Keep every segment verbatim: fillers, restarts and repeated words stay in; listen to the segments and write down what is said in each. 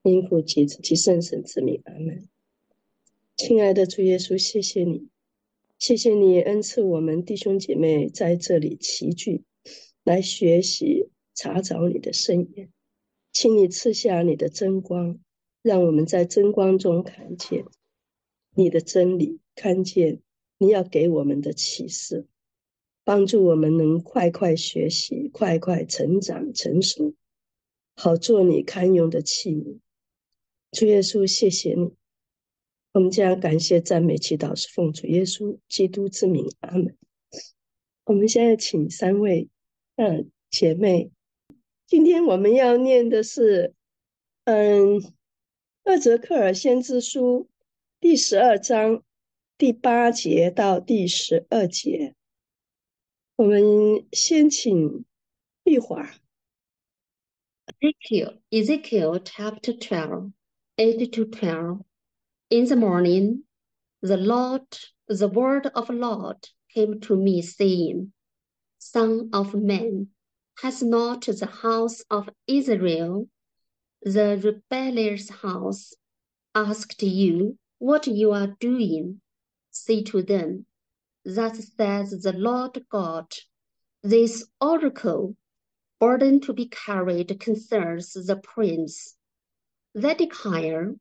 因父及子及圣神之名，阿们。亲爱的主耶稣，谢谢你，谢谢你恩赐我们弟兄姐妹在这里齐聚，来学习查找你的圣言。请你赐下你的真光，让我们在真光中看见你的真理，看见你要给我们的启示，帮助我们能快快学习，快快成长成熟，好做你堪用的器皿。主耶稣，谢谢你，我们将感谢赞美祈祷是奉主耶稣基督之名，阿们。我们现在请三位呃姐妹，今天我们要念的是嗯厄泽克尔先知书第十二章第八节到第十二节。我们先请玉华。 Ezekiel, Ezekiel chapter twelve, eight to twelve. In the morning, the Lord, the word of the Lord came to me, saying, Son of man, has not the house of Israel, the rebellious house, asked you what you are doing? Say to them, Thus says the Lord God, this oracle, burden to be carried concerns the prince Zedekiah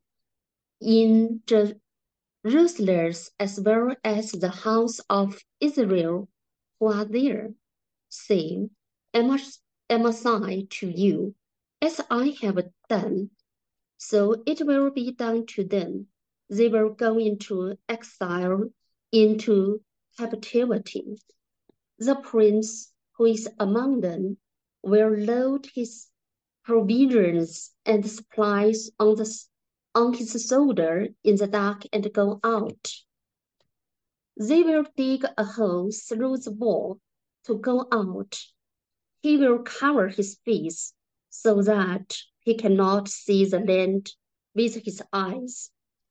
in Jerusalem as well as the house of Israel who are there, saying, Am I, am I to you, as I have done? So it will be done to them. They will go into exile, into captivity. The prince who is among them will load his provisions and supplies on the on his shoulder in the dark and go out. They will dig a hole through the wall to go out. He will cover his face so that he cannot see the land with his eyes.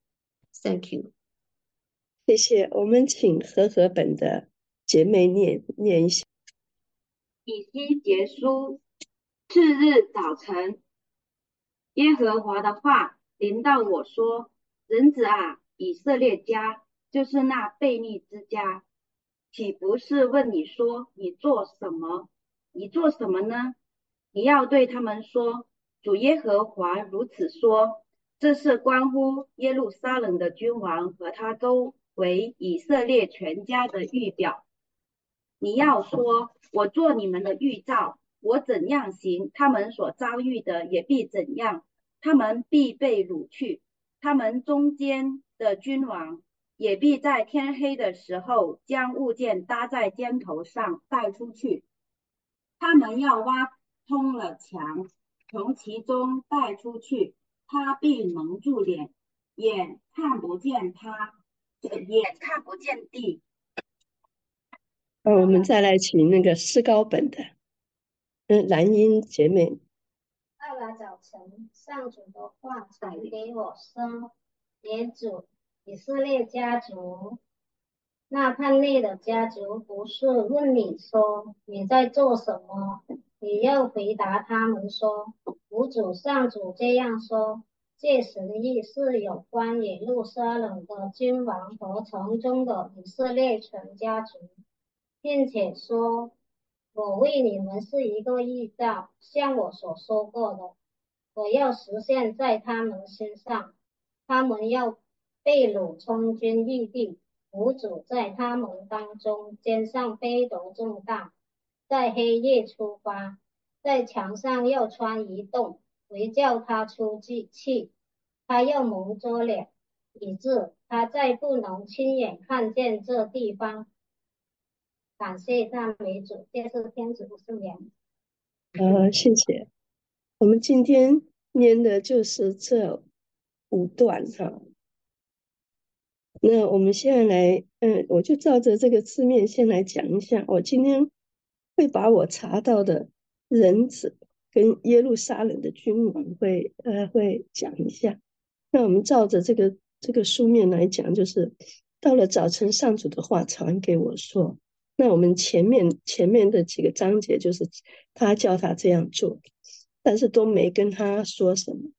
Thank you. 谢谢。我们请和合本的姐妹念念一下。 以西结书，次日早晨，耶和华的话临到我说：人子啊，以色列家，就是那悖逆之家，岂不是问你说，你做什么？你做什么呢？你要对他们说，主耶和华如此说，这是关乎耶路撒冷的君王和他周围以色列全家的预表。你要说，我做你们的预兆，我怎样行，他们所遭遇的也必怎样，他们必被掳去，他们中间的君王也必在天黑的时候将物件搭在肩头上带出去，他们要挖通了墙，从其中带出去，他必蒙住脸，眼看不见他，眼看不见地。 呃，我们再来请那个诗高本的，嗯，兰英姐妹。 到了早晨，上主的话传给我说：也主以色列家族，那叛逆的家族不是问你说你在做什么，你要回答他们说：吾主上主这样说。这时意是有关耶路撒冷的君王和城中的以色列全家族，并且说：我为你们是一个预兆，像我所说过的，我要实现在他们身上，他们要被掳充军预地，无主在他们当中，肩上背斗重担，在黑夜出发，在墙上要穿一洞，为叫他出气，他要蒙着脸，以致他再不能亲眼看见这地方。感谢赞美主，这是天主圣言。 呃，谢谢。我们今天念的就是这五段哈。那我们现在来，嗯，我就照着这个字面先来讲一下。我今天会把我查到的人子跟耶路撒冷的君王会呃会讲一下。那我们照着这个这个书面来讲，就是到了早晨，上主的话传给我说。那我们前面前面的几个章节就是他叫他这样做，但是都没跟他说什么。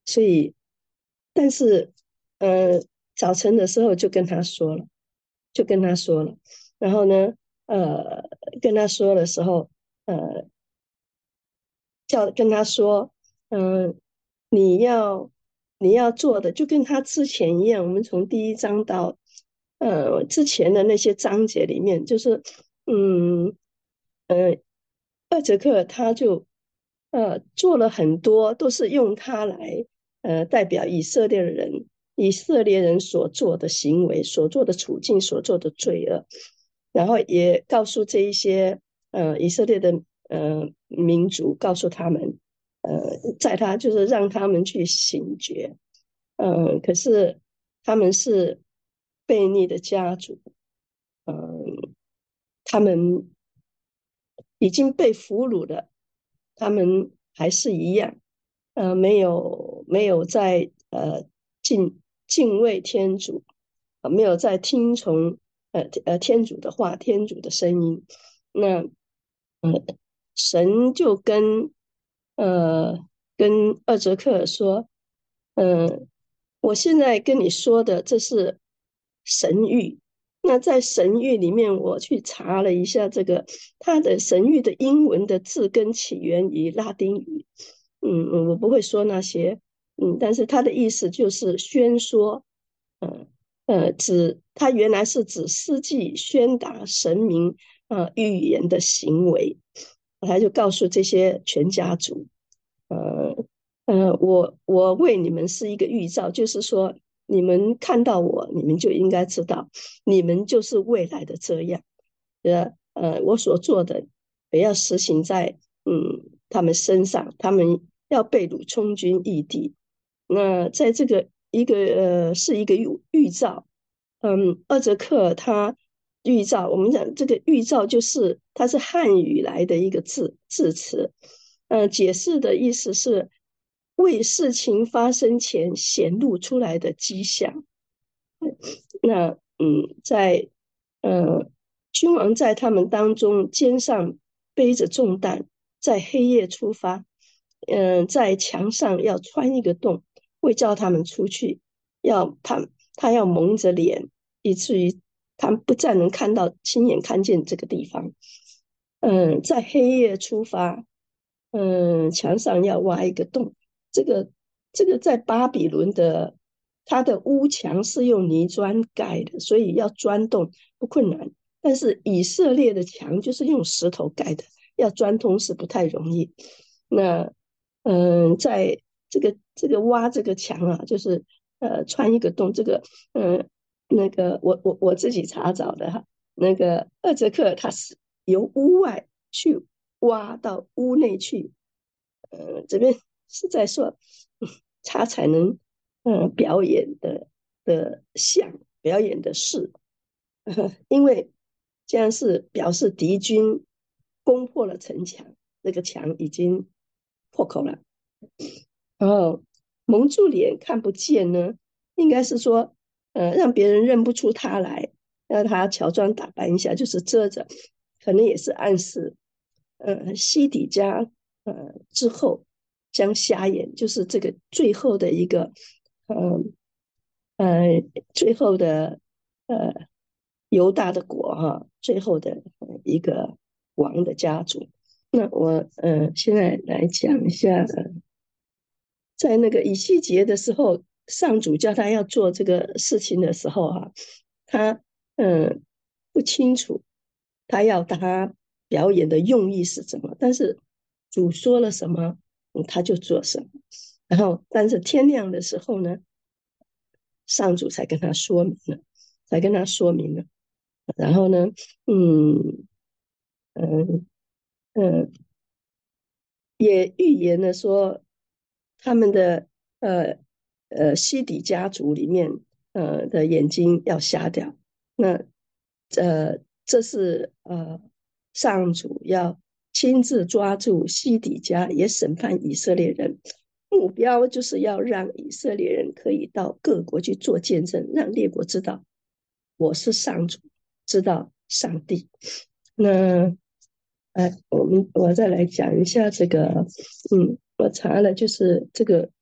所以，但是，呃，早晨的时候就跟他说了，就跟他说了，然后呢，呃，跟他说的时候，呃，叫跟他说，嗯、呃，你要你要做的就跟他之前一样，我们从第一章到呃之前的那些章节里面，就是嗯呃，二节课他就呃做了很多，都是用他来呃代表以色列人，以色列人所做的行为、所做的处境、所做的罪恶，然后也告诉这一些呃以色列的呃民族，告诉他们，呃，在他就是让他们去醒觉，呃，可是他们是悖逆的家族，嗯、呃，他们已经被俘虏了，他们还是一样，呃，没有没有在呃敬敬畏天主，呃，没有在听从呃呃天主的话，天主的声音。那呃，神就跟呃跟二哲克说，呃，我现在跟你说的这是神谕。那在神谕里面，我去查了一下这个它的神谕的英文的字根起源于拉丁语。嗯，我不会说那些，嗯，但是它的意思就是宣说，呃呃，指它原来是指司祭宣达神明呃预言的行为。他就告诉这些全家族，呃呃，我我为你们是一个预兆，就是说你们看到我，你们就应该知道，你们就是未来的这样。呃呃，我所做的也要实行在嗯他们身上，他们要被掳充军异地。那在这个一个呃是一个预预兆，嗯，二则克他预兆，我们讲这个预兆就是它是汉语来的一个字字词，呃，解释的意思是为事情发生前显露出来的迹象。那嗯，在呃，君王在他们当中肩上背着重担，在黑夜出发，嗯、呃，在墙上要穿一个洞，会叫他们出去，要他他要蒙着脸，以至于他们不再能看到亲眼看见这个地方。嗯、呃，在黑夜出发，嗯、呃，墙上要挖一个洞，这个这个在巴比伦的。它的屋墙是用泥砖盖的，所以要钻洞不困难。但是以色列的墙就是用石头盖的，要钻通是不太容易。那嗯，在这个这个挖这个墙啊，就是呃穿一个洞，这个嗯、呃、那个我我我自己查找的哈，那个二哲克他是由屋外去挖到屋内去，呃这边是在说，嗯他才能。嗯，表演的的像，表演的事，因为这样是表示敌军攻破了城墙，那个墙已经破口了。然后蒙住脸看不见呢，应该是说，呃，让别人认不出他来，让他乔装打扮一下，就是遮着，可能也是暗示，呃，西底家呃之后将瞎眼，就是这个最后的一个。嗯呃，最后的呃犹大的国哈，最后的一个王的家族。那我呃现在来讲一下，呃，在那个以西结的时候，上主叫他要做这个事情的时候哈，他嗯、呃、不清楚他要他表演的用意是什么，但是主说了什么，嗯他就做什么。然后，但是天亮的时候呢？上主才跟他说明了，才跟他说明了。然后呢，嗯嗯嗯，也预言了说，他们的呃呃西底家族里面呃的眼睛要瞎掉。那呃这是呃上主要亲自抓住西底家，也审判以色列人。目标就是要让以色列人可以到各国去做见证，让列国知道我是上主，知道上帝。那呃，我们我再来讲一下这个，嗯，我查了，就是这个以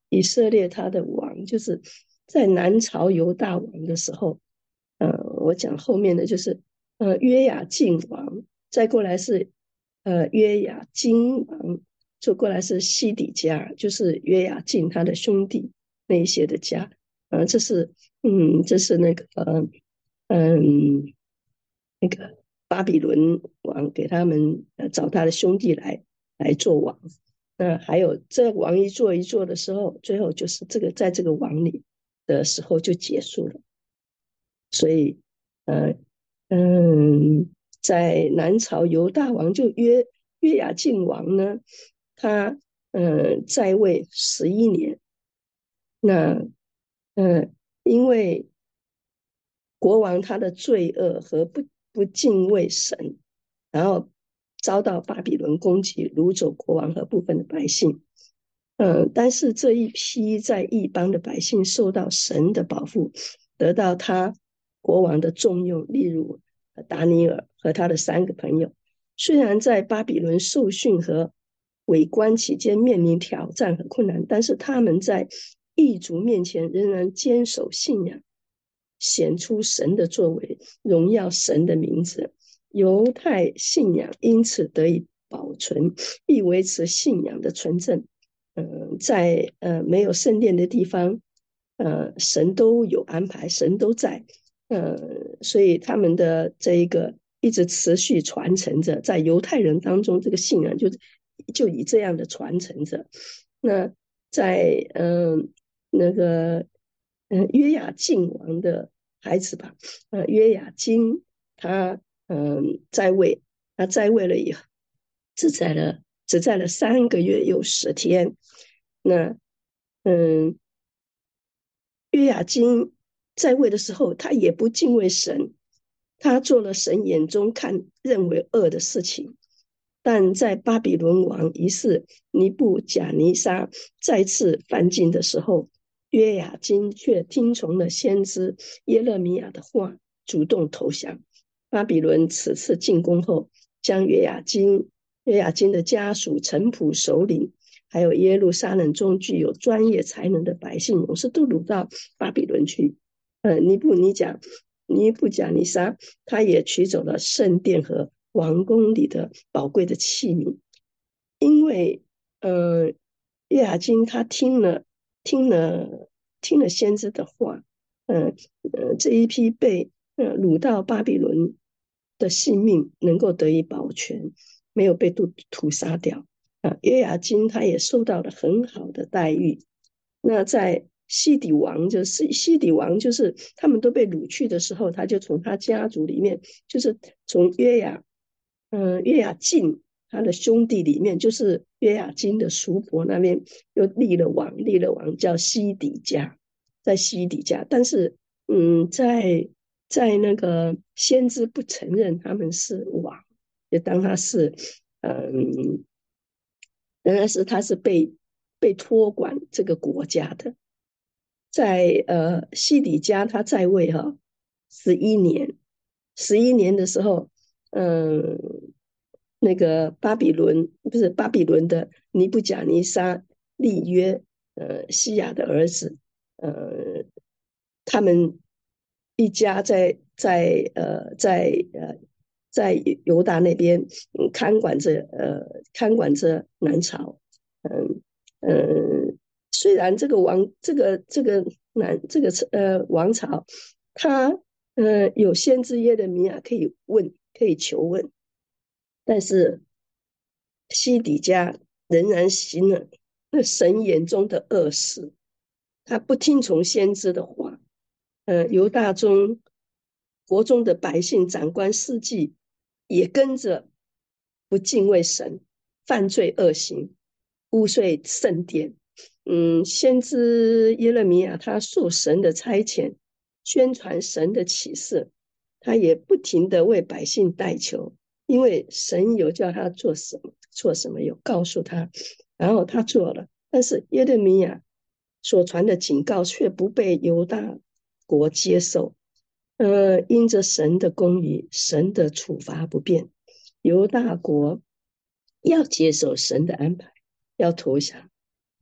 以色列他的王，就是在南朝犹大王的时候，呃，我讲后面的就是呃约雅敬王，再过来是呃约雅金王，再过来是西底家，就是约雅敬他的兄弟那一些的家，呃，这是嗯，这是那个呃嗯那个巴比伦王给他们呃找他的兄弟来来做王。那还有这王一做一做的时候，最后就是这个在这个王里的时候就结束了。所以，呃，嗯，在南朝犹大王就约约雅敬王呢，他呃在位十一年。那呃，因为国王他的罪恶和不不敬畏神，然后遭到巴比伦攻击，掳走国王和部分的百姓。嗯，但是这一批在异邦的百姓受到神的保护，得到他国王的重用，例如达尼尔和他的三个朋友，虽然在巴比伦受训和围观期间面临挑战和困难，但是他们在异族面前仍然坚守信仰，显出神的作为，荣耀神的名字。犹太信仰因此得以保存，亦维持信仰的纯正。呃、在呃没有圣殿的地方，呃，神都有安排，神都在，呃，所以他们的这一个一直持续传承着，在犹太人当中，这个信仰就就以这样的传承着。那在嗯、呃、那个嗯、呃、约雅敬王的孩子吧，呃约雅金他嗯、呃、在位，他在位了以后，只在了只在了三个月又十天。那嗯，约雅金在位的时候，他也不敬畏神，他做了神眼中看认为恶的事情。但在巴比伦王一世尼布甲尼撒再次犯境的时候，约雅金却听从了先知耶勒米亚的话，主动投降。巴比伦此次进攻后，将约雅金、约雅金的家属、臣仆、首领，还有耶路撒冷中具有专业才能的百姓勇士都掳到巴比伦去。呃，尼布尼甲尼布甲尼撒他也取走了圣殿和王宫里的宝贵的器皿，因为呃约雅金他听了听了听了先知的话，呃呃这一批被呃掳到巴比伦的性命能够得以保全，没有被屠屠杀掉。啊，约雅金他也受到了很好的待遇。那在西底王，就是西底王，就是他们都被掳去的时候，他就从他家族里面，就是从约雅，嗯、呃，约雅敬他的兄弟里面，就是约雅金的叔伯那边又立了王，立了王叫西底家，在西底家，但是嗯，在在那个先知不承认他们是王，就当他是嗯。仍然是他是被被托管这个国家的。在呃西底家他在位哈十一年，十一年的时候，嗯，那个巴比伦不是巴比伦的尼布甲尼撒立约，呃西亚的儿子，呃他们一家在在呃在呃在犹大那边嗯看管着呃看管着南朝。嗯嗯，虽然这个王这个这个南这个呃王朝，他呃有先知耶勒米亚可以问可以求问，但是西底家仍然行了那神眼中的恶事，他不听从先知的话。呃，犹大中国中的百姓、长官、士祭也跟着不敬畏神，犯罪恶行，污秽圣殿。嗯，先知耶勒米亚他受神的差遣，宣传神的启示，他也不停地为百姓代求，因为神有叫他做什么做什么，有告诉他，然后他做了。但是耶勒米亚所传的警告却不被犹大国接受，呃，因着神的公义，神的处罚不变，犹大国要接受神的安排，要投降。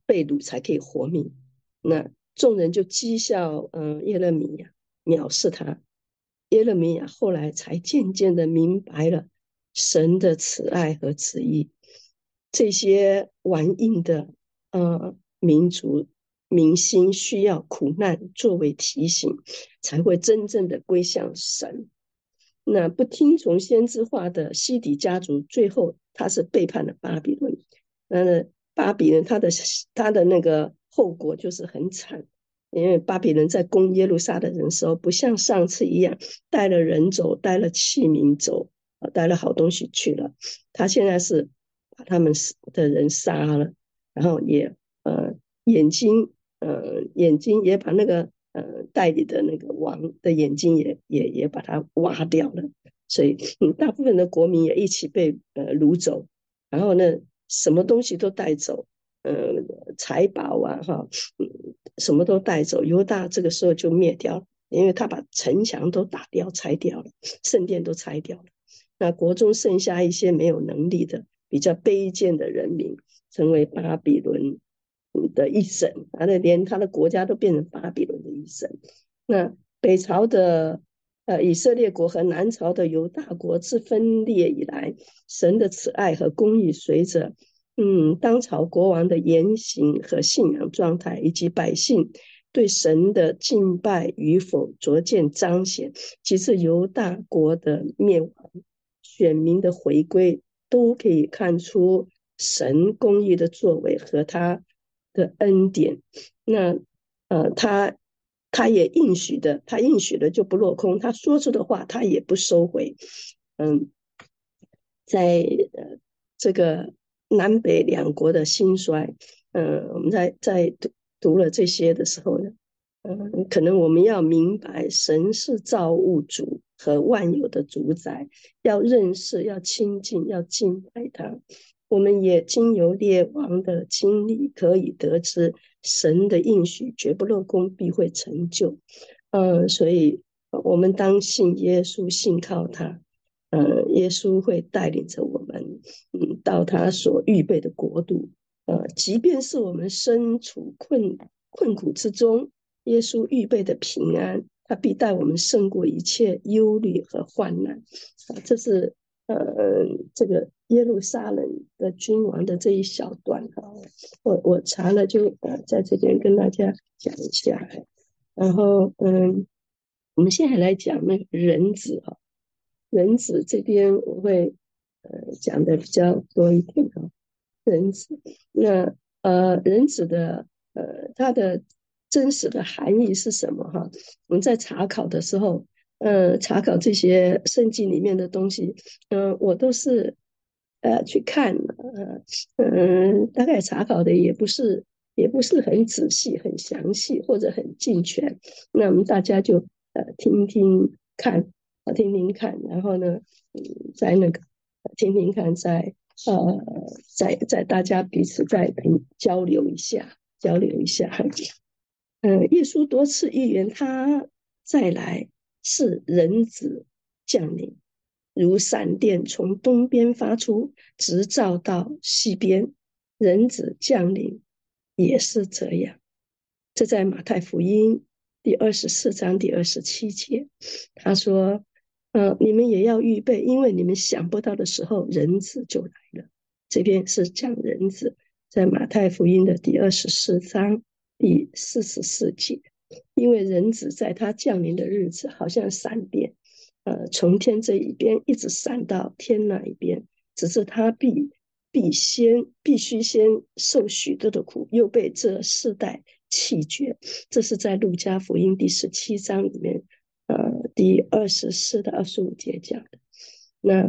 被掳才可以活命。那众人就讥笑嗯、呃、耶勒米亚，藐视他。耶勒米亚后来才渐渐的明白了神的慈爱和旨意。这些顽硬的呃民族民心需要苦难作为提醒，才会真正的归向神。那不听从先知话的西底家族，最后他是背叛了巴比伦。那巴比伦他的他的那个后果就是很惨，因为巴比伦在攻耶路撒冷的时候，不像上次一样带了人走，带了器皿走，带了好东西去了。他现在是把他们的人杀了，然后也呃眼睛呃眼睛也把那个呃代理的那个王的眼睛也也也把它挖掉了。所以嗯大部分的国民也一起被呃掳走，然后呢什么东西都带走，呃财宝啊哈、嗯，什么都带走。犹大这个时候就灭掉了，因为他把城墙都打掉拆掉了，圣殿都拆掉了。那国中剩下一些没有能力的比较卑贱的人民，成为巴比伦的一省，他的连他的国家都变成巴比伦的一省。那北朝的呃以色列国和南朝的犹大国自分裂以来，神的慈爱和公义随着嗯当朝国王的言行和信仰状态，以及百姓对神的敬拜与否逐渐彰显，其次犹大国的灭亡，选民的回归，都可以看出神公义的作为和他的恩典。那呃他他也应许的，他应许的就不落空，他说出的话他也不收回。嗯，在呃这个南北两国的兴衰，呃我们在在读读了这些的时候呢，嗯，可能我们要明白神是造物主和万有的主宰，要认识，要亲近，要敬拜他。我们也经由列王的经历，可以得知神的应许绝不落空，必会成就。嗯，所以我们当信耶稣，信靠他。呃，耶稣会带领着我们，嗯，到他所预备的国度。呃，即便是我们身处困困苦之中，耶稣预备的平安，他必带我们胜过一切忧虑和患难。啊，这是呃这个耶路撒冷的君王的这一小段哈，我我查了就呃在这边跟大家讲一下。然后嗯，我们现在来讲那个人子哈，人子这边我会呃讲的比较多一点哈，人子那呃人子的呃它的真实的含义是什么哈？我们在查考的时候，呃，查考这些圣经里面的东西，嗯、呃，我都是呃去看，呃，嗯，大概查考的也不是也不是很仔细、很详细或者很尽全。那我们大家就呃听听看，啊，听听看，然后呢，嗯，在那个听听看，在呃，在在大家彼此再交流一下，交流一下。嗯，耶稣多次预言他再来是人子降临，如闪电从东边发出，直照到西边。人子降临也是这样。这在马太福音第二十四章第二十七节，他说：“呃，你们也要预备，因为你们想不到的时候，人子就来了。”这边是讲人子，在马太福音的第二十四章第四十四节，因为人子在他降临的日子，好像闪电，呃，从天这一边一直闪到天那一边，只是他必必先必须先受许多的苦，又被这世代弃绝。这是在路加福音第十七章里面，呃，第二十四到二十五节讲的。那，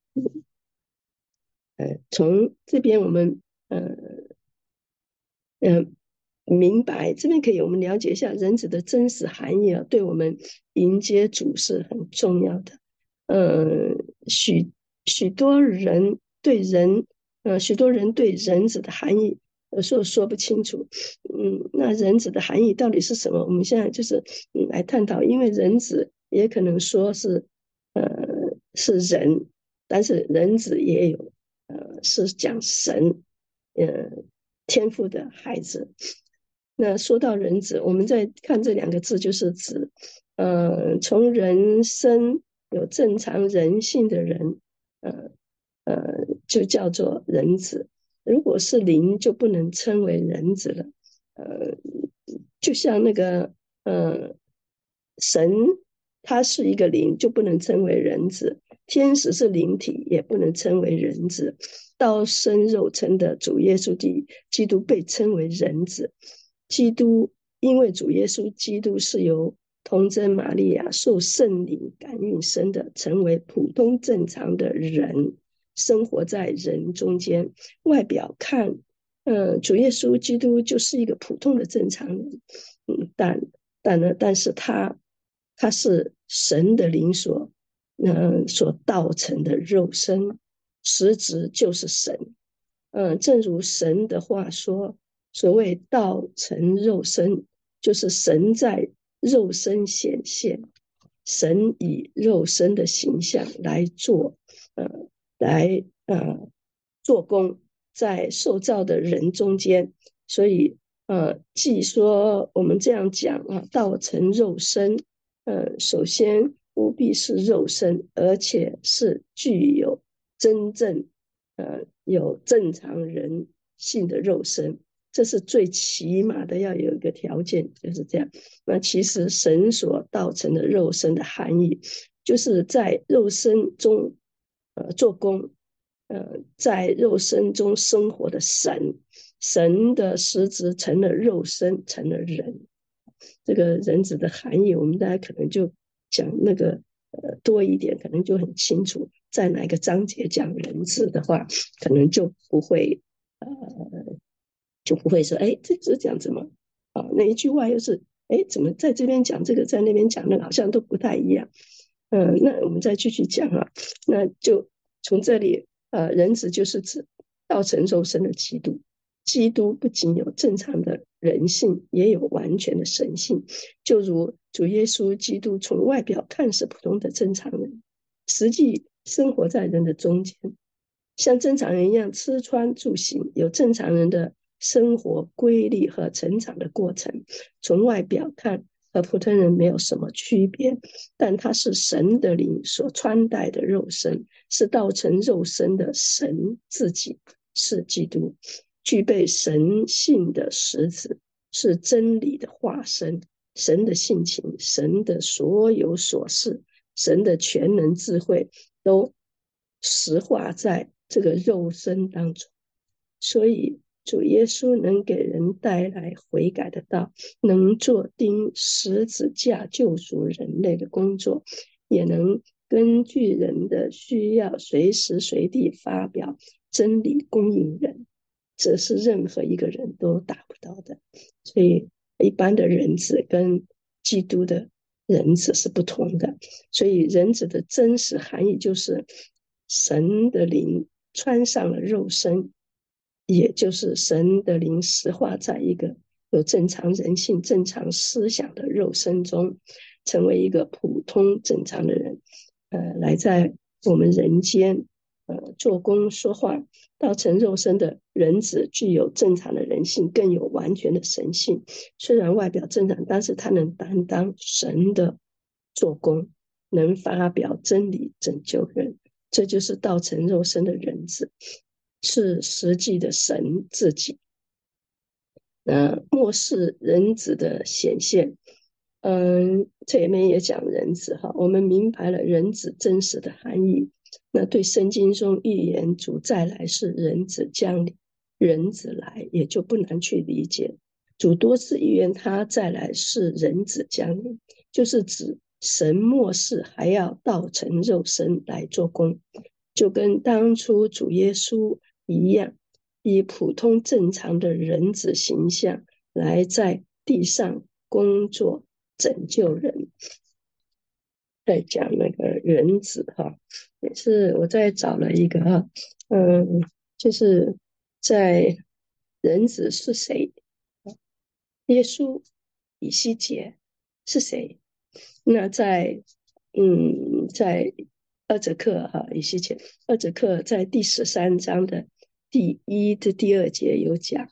呃，从这边我们，呃，呃，明白这边可以我们了解一下人子的真实含义啊，对我们迎接主是很重要的。呃，许许多人对人，呃，许多人对人子的含义有时候说不清楚。嗯，那人子的含义到底是什么？我们现在就是嗯来探讨，因为人子也可能说是呃是人，但是人子也有呃是讲神，呃天父的孩子。那说到人子，我们在看这两个字，就是指呃从人生有正常人性的人，呃呃就叫做人子。如果是灵，就不能称为人子了。呃，就像那个呃神，他是一个灵，就不能称为人子；天使是灵体，也不能称为人子。道生肉身的主耶稣基督被称为人子。基督因为主耶稣基督是由童贞玛利亚受圣灵感孕生的，成为普通正常的人，生活在人中间。外表看，呃，主耶稣基督就是一个普通的正常人，嗯，但但呢，但是他他是神的灵所，呃，所造成的肉身，实质就是神。嗯、呃，正如神的话说，所谓道成肉身，就是神在肉身显现，神以肉身的形象来做，呃，来呃做工，在受造的人中间。所以，呃，既说我们这样讲啊，道成肉身，呃，首先不必是肉身，而且是具有真正呃有正常人性的肉身。这是最起码的，要有一个条件，就是这样。那其实神所造成的肉身的含义，就是在肉身中呃做工，呃在肉身中生活的神，神的实质成了肉身，成了人。这个人子的含义，我们大家可能就讲那个呃多一点，可能就很清楚。在哪个章节讲人子的话，可能就不会呃就不会说，哎，这是讲怎么啊？那一句话又是，哎，怎么在这边讲这个，在那边讲那个，好像都不太一样。嗯、呃，那我们再继续讲啊，那就从这里，呃，人子就是指道成肉身的基督。基督不仅有正常的人性，也有完全的神性。就如主耶稣基督从外表看是普通的正常人，实际生活在人的中间，像正常人一样吃穿住行，有正常人的生活规律和成长的过程。从外表看，和普通人没有什么区别，但他是神的灵所穿戴的肉身，是道成肉身的神自己，是基督，具备神性的实质，是真理的化身。神的性情，神的所有所事，神的全能智慧，都实化在这个肉身当中。所以主耶稣能给人带来悔改的道，能做钉十字架救赎人类的工作，也能根据人的需要随时随地发表真理供应人，这是任何一个人都达不到的。所以一般的人子跟基督的人子是不同的。所以人子的真实含义就是神的灵穿上了肉身，也就是神的灵实化在一个有正常人性、正常思想的肉身中，成为一个普通正常的人，呃，来在我们人间呃做工说话。道成肉身的人子具有正常的人性，更有完全的神性。虽然外表正常，但是他能担当神的做工，能发表真理，拯救人。这就是道成肉身的人子，是实际的神自己。呃，末世人子的显现，嗯，这里面也讲人子哈，我们明白了人子真实的含义。那对圣经中预言主再来是人子降临，人子来也就不难去理解。主多次预言他再来是人子降临，就是指神末世还要道成肉身来做工，就跟当初主耶稣一样，以普通正常的人子形象来在地上工作拯救人。在讲那个人子哈，也是我在找了一个哈，嗯，就是在人子是谁？耶稣、以西结是谁？那在嗯，在二则克哈，以西结二则克在第十三章的第一至第二节有讲，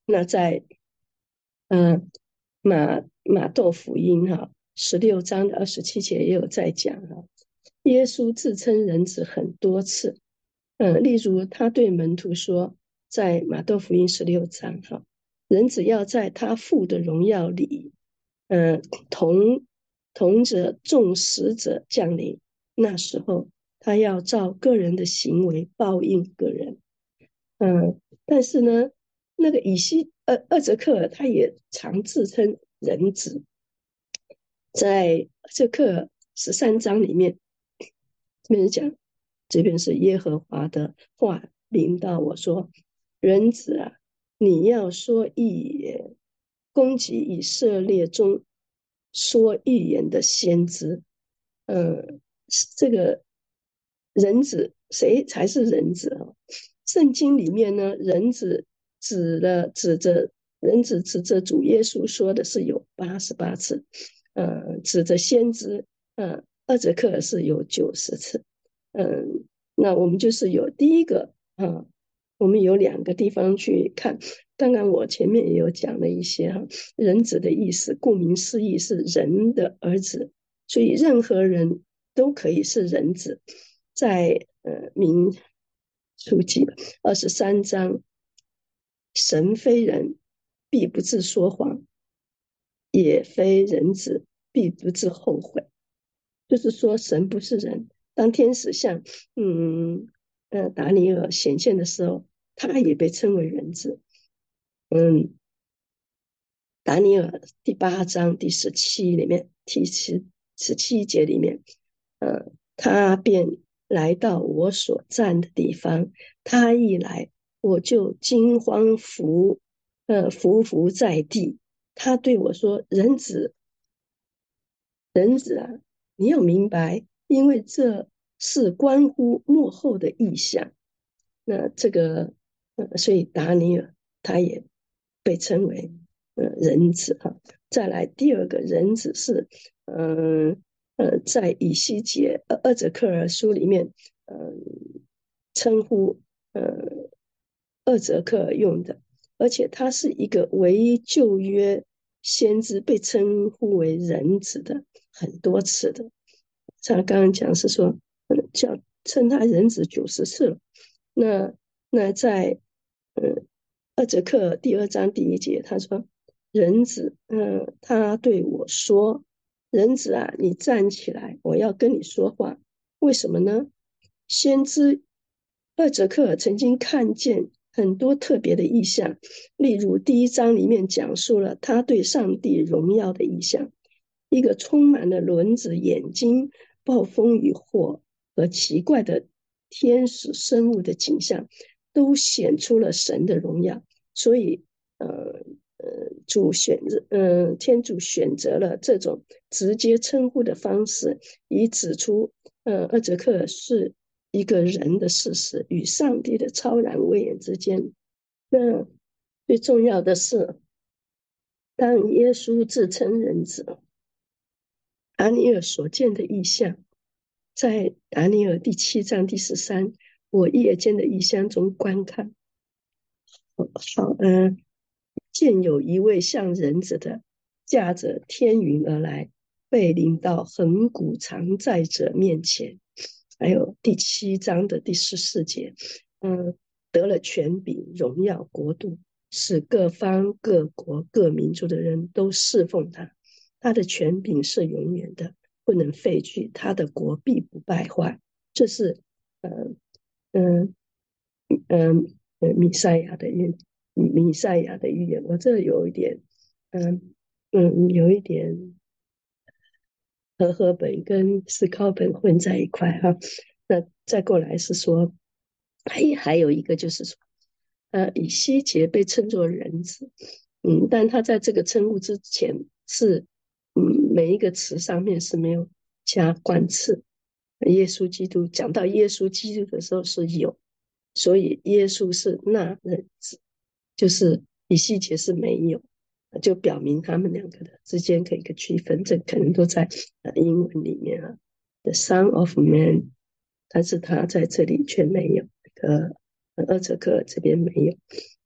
那在呃马马窦福音哈十六章的二十七节也有在讲哈，耶稣自称人子很多次，呃，例如他对门徒说，在马窦福音十六章哈，人子要在他父的荣耀里，呃，同同着众使者降临，那时候他要照个人的行为报应个人。嗯、呃，但是呢，那个以西呃厄泽克尔他也常自称人子，在这课十三章里面，这边讲，这边是耶和华的话临到我说，人子啊，你要说预言，攻击以色列中说预言的先知。呃，这个人子谁才是人子啊？圣经里面呢，人子指了指着人子指着主耶稣说的是有八十八次，呃，指着先知，呃，厄泽克尔是有九十次。嗯，那我们就是有第一个啊，我们有两个地方去看。当然，我前面也有讲了一些哈，人子的意思，顾名思义是人的儿子，所以任何人都可以是人子。在呃民书记二十三章，神非人，必不致说谎，也非人子，必不致后悔。就是说，神不是人。当天使向嗯呃达尼尔显现的时候，他也被称为人子。嗯，达尼尔第八章第十七里面第十十七节里面，呃，他便来到我所站的地方，他一来，我就惊慌伏呃伏伏在地。他对我说：“人子，人子啊，你要明白，因为这是关乎幕后的意象。”那这个，呃，所以达尼尔他也被称为呃人子哈。再来第二个人子是，嗯 呃, 呃，在以西结呃厄泽克尔书里面，嗯、呃，称呼呃厄泽克尔用的，而且他是一个为旧约先知被称呼为人子的很多次的。他刚刚讲是说，嗯，叫称他人子九十次了。那那在呃厄泽克第二章第一节，他说人子，嗯、呃，他对我说，人子啊，你站起来，我要跟你说话。为什么呢？先知厄泽克曾经看见很多特别的意象，例如第一章里面讲述了他对上帝荣耀的意象，一个充满了轮子、眼睛、暴风雨火和奇怪的天使生物的景象，都显出了神的荣耀。所以，呃呃，主选择，呃，天主选择了这种直接称呼的方式，以指出，呃，厄泽克是一个人的事实与上帝的超然威严之间。那最重要的是，当耶稣自称人子，达尼尔所见的异象，在达尼尔第七章第十三，我夜间的异象中观看，好，嗯、呃，见有一位像人子的，驾着天云而来，被领到恒古常在者面前。还有第七章的第十四节，嗯，得了权柄、荣耀、国度，使各方、各国、各民族的人都侍奉他。他的权柄是永远的，不能废去，他的国必不败坏。这是，呃，嗯、呃，嗯、呃，弥赛亚的预弥赛亚的预言。我这有一点，嗯嗯，有一点和合本跟思考本混在一块哈。那再过来是说，还还有一个就是说，呃，以西结被称作人子，嗯，但他在这个称呼之前是，嗯，每一个词上面是没有加冠词。耶稣基督讲到耶稣基督的时候是有，所以耶稣是那人子，就是以西结是没有，就表明他们两个的之间可以一个区分，这可能都在呃英文里面啊 ，The Son of Man， 但是他在这里却没有，呃，厄泽克这边没有啊。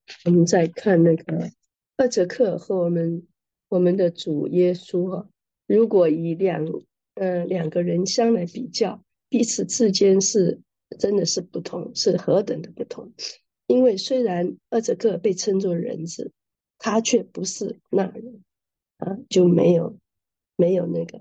我们再看那个二者克和我们我们的主耶稣啊，如果以两呃两个人相来比较，彼此之间是真的是不同，是何等的不同。因为虽然二者克被称作人子，他却不是那人啊，就没有没有那个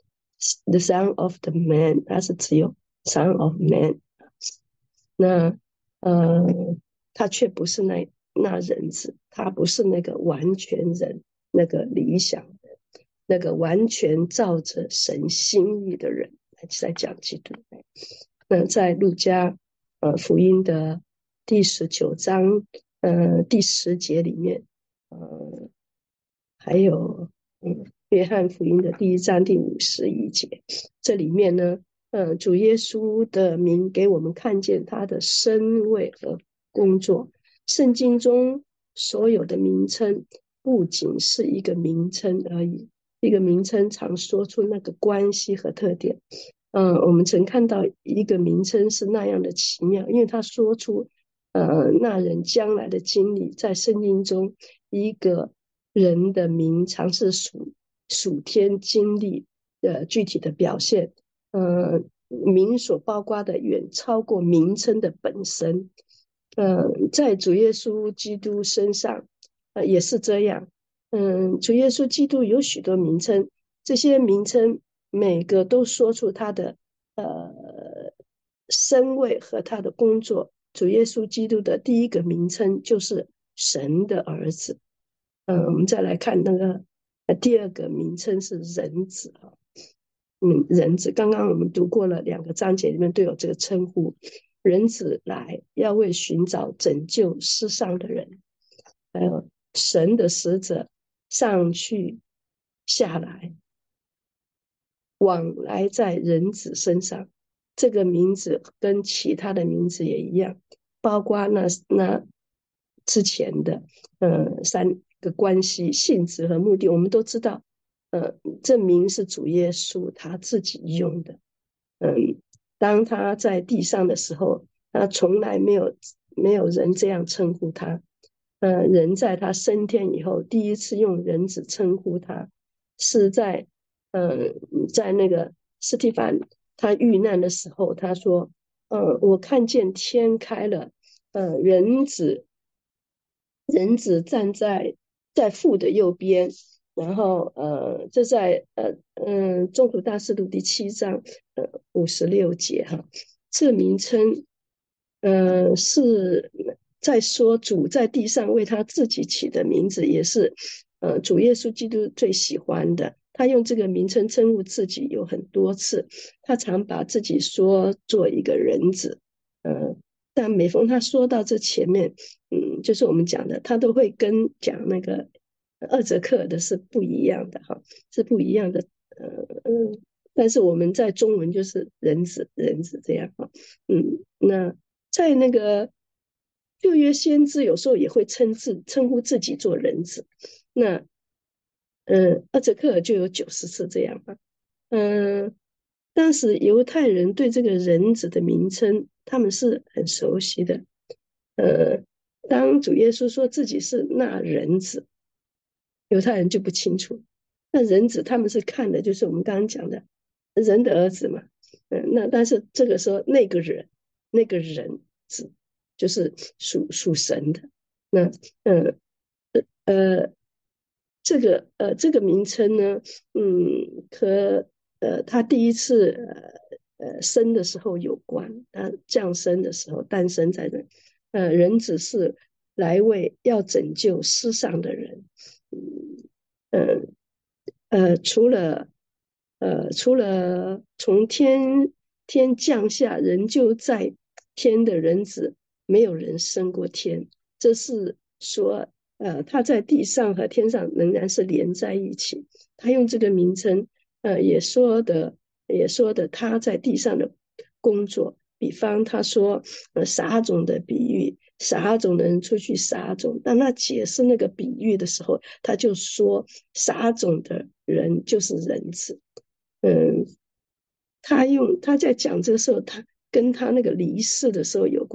the son of the man， 他是只有 son of man。那呃，他却不是那那人子，他不是那个完全人，那个理想的，那个完全照着神心意的人来在讲基督。那在路加呃福音的第十九章呃第十节里面，呃还有嗯约翰福音的第一章第五十一节，这里面呢。呃，主耶稣的名给我们看见他的身位和工作。圣经中所有的名称不仅是一个名称而已，一个名称常说出那个关系和特点。嗯、呃，我们曾看到一个名称是那样的奇妙，因为他说出呃那人将来的经历。在圣经中，一个人的名常是属属天经历的具体的表现。呃，名所包括的远超过名称的本身。呃，在主耶稣基督身上，呃，也是这样。嗯、呃，主耶稣基督有许多名称，这些名称每个都说出他的呃身位和他的工作。主耶稣基督的第一个名称就是神的儿子。嗯、呃，我们再来看那个呃第二个名称是人子啊。嗯，人子刚刚我们读过了两个章节里面都有这个称呼，人子来要为寻找拯救世上的人，还有神的使者上去下来往来在人子身上。这个名字跟其他的名字也一样，包括那那之前的呃三个关系、性质和目的，我们都知道。呃，这名是主耶稣他自己用的。嗯，当他在地上的时候，他从来没有没有人这样称呼他。呃，人在他升天以后，第一次用人子称呼他，是在呃在那个司提反他遇难的时候，他说：“呃，我看见天开了，呃，人子人子站在在父的右边。”然后呃，这在呃嗯中途大师录第七章呃五十六节哈，这名称呃是在说主在地上为他自己起的名字，也是呃主耶稣基督最喜欢的。他用这个名称称呼自己有很多次，他常把自己说做一个人子。呃，但每逢他说到这前面，嗯，就是我们讲的，他都会跟讲那个。二者克的是不一样的哈，是不一样的。呃嗯，但是我们在中文就是人子人子这样哈。嗯，那在那个旧约先知有时候也会称自称呼自己做人子。那嗯，二者克就有九十次这样哈。嗯，当时犹太人对这个人子的名称他们是很熟悉的。呃，当主耶稣说自己是那人子，犹太人就不清楚。那人子他们是看的就是我们刚刚讲的人的儿子嘛。嗯，那但是这个时候那个人那个人子就是属属神的。那嗯呃这个呃这个名称呢，嗯和呃他第一次呃呃生的时候有关。他降生的时候诞生在这，呃人子是来为要拯救世上的人。嗯呃除了呃除了从天天降下人就在天的人子，没有人升过天。这是说呃他在地上和天上仍然是连在一起。他用这个名称呃也说的也说的他在地上的工作。比方他说呃撒种的比喻，撒种的人出去撒种。当他解释那个比喻的时候，他就说撒种的人就是人子。嗯，他用他在讲这个时候，他跟他那个离世的时候有关。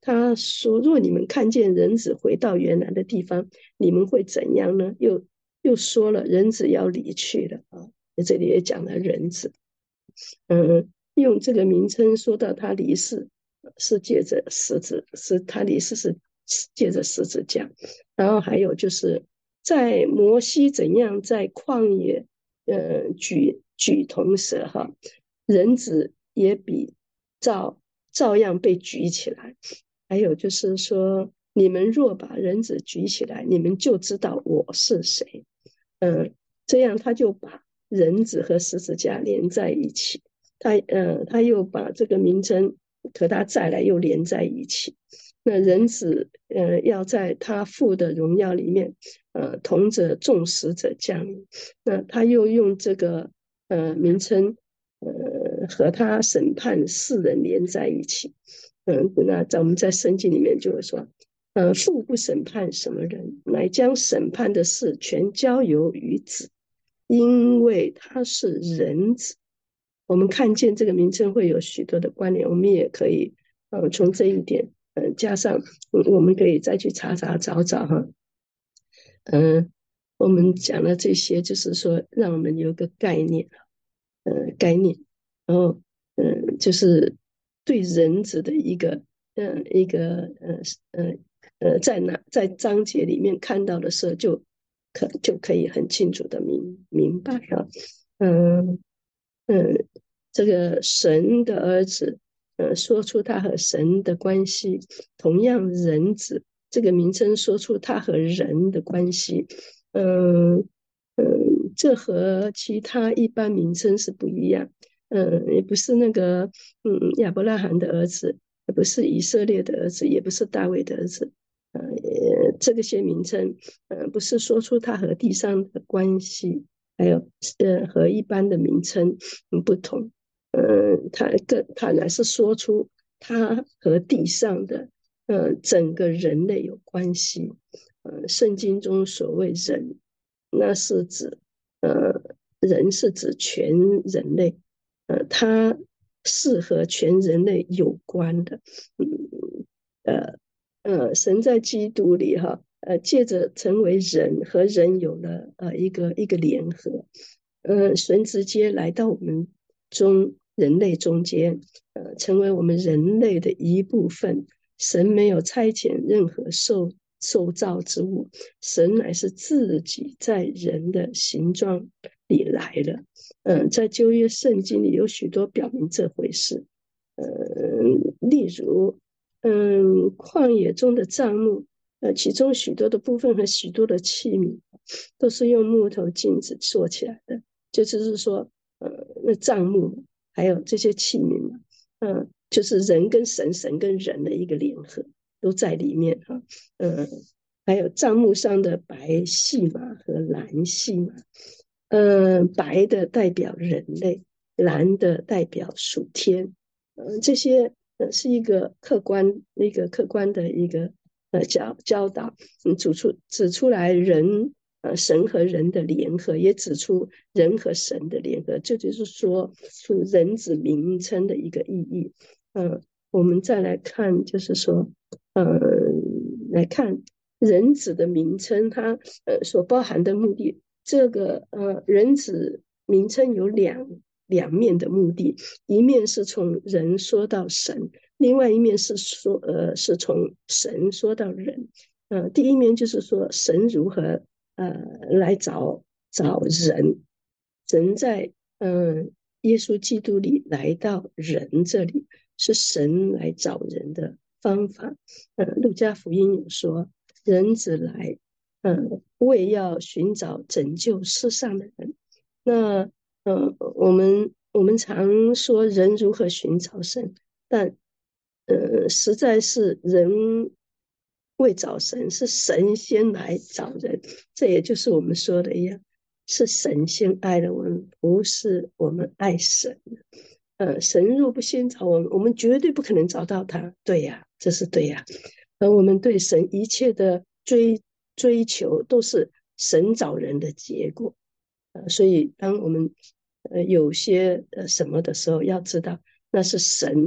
他说若你们看见人子回到原来的地方，你们会怎样呢？又又说了人子要离去了啊，这里也讲了人子，嗯，用这个名称说到他离世是借着十字，是他离世是借着十字架。然后还有就是在摩西怎样在旷野呃举举铜蛇哈，人子也比照照样被举起来。还有就是说，你们若把人子举起来，你们就知道我是谁。嗯，这样他就把人子和十字架连在一起。他呃，他又把这个名称和他再来又连在一起。那人子呃要在他父的荣耀里面，呃同着众使者降临。那他又用这个呃名称，呃和他审判世人连在一起。嗯，那在我们在圣经里面就会说，呃，父不审判什么人，乃将审判的事全交由于子，因为他是人子。我们看见这个名称会有许多的关联，我们也可以呃从这一点呃加上、嗯、我们可以再去查查找找哈。嗯、呃，我们讲了这些就是说让我们有个概念，呃概念，然后嗯、呃、就是对人子的一个呃一个呃呃呃在哪在章节里面看到的时候就可就可以很清楚的明明白啊。嗯嗯，这个神的儿子，呃，说出他和神的关系，同样人子这个名称说出他和人的关系，嗯嗯，这和其他一般名称是不一样，嗯，也不是那个嗯亚伯拉罕的儿子，也不是以色列的儿子，也不是大卫的儿子，呃，这个些名称，呃，不是说出他和地上的关系。还有呃和一般的名称不同，呃，它更它乃是说出它和地上的呃整个人类有关系。呃，圣经中所谓人，那是指呃人是指全人类，呃，它是和全人类有关的，嗯呃呃，神在基督里哈。呃，借着成为人和人有了呃一个一个联合，呃，神直接来到我们中人类中间，呃，成为我们人类的一部分。神没有差遣任何受受造之物，神乃是自己在人的形状里来了。嗯、呃，在旧约圣经里有许多表明这回事，呃，例如，嗯，旷野中的帐幕。呃，其中许多的部分和许多的器皿都是用木头镜子做起来的，就就是说，呃，那帐幕还有这些器皿嘛，嗯、呃，就是人跟神、神跟人的一个联合，都在里面哈，嗯、呃，还有帐幕上的白细麻和蓝细麻，嗯、呃，白的代表人类，蓝的代表属天，嗯、呃，这些呃是一个客观一个客观的一个。呃教教导，嗯，指出指出来人呃神和人的联合，也指出人和神的联合，这就是说出人子名称的一个意义。嗯、呃，我们再来看，就是说，嗯、呃，来看人子的名称，它呃所包含的目的，这个呃人子名称有两两面的目的，一面是从人说到神。另外一面是说，呃，是从神说到人，呃，第一面就是说神如何呃来找找人，人在嗯、呃、耶稣基督里来到人这里，是神来找人的方法。呃，路加福音有说，人子来，嗯、呃，为要寻找拯救世上的人。那呃，我们我们常说人如何寻找神，但呃，实在是人未找神，是神先来找人。这也就是我们说的一样，是神先爱了我们，不是我们爱神。呃，神若不先找我们，我们绝对不可能找到他。对呀，这是对呀。而我们对神一切的追追求，都是神找人的结果。呃，所以当我们呃有些呃什么的时候，要知道那是神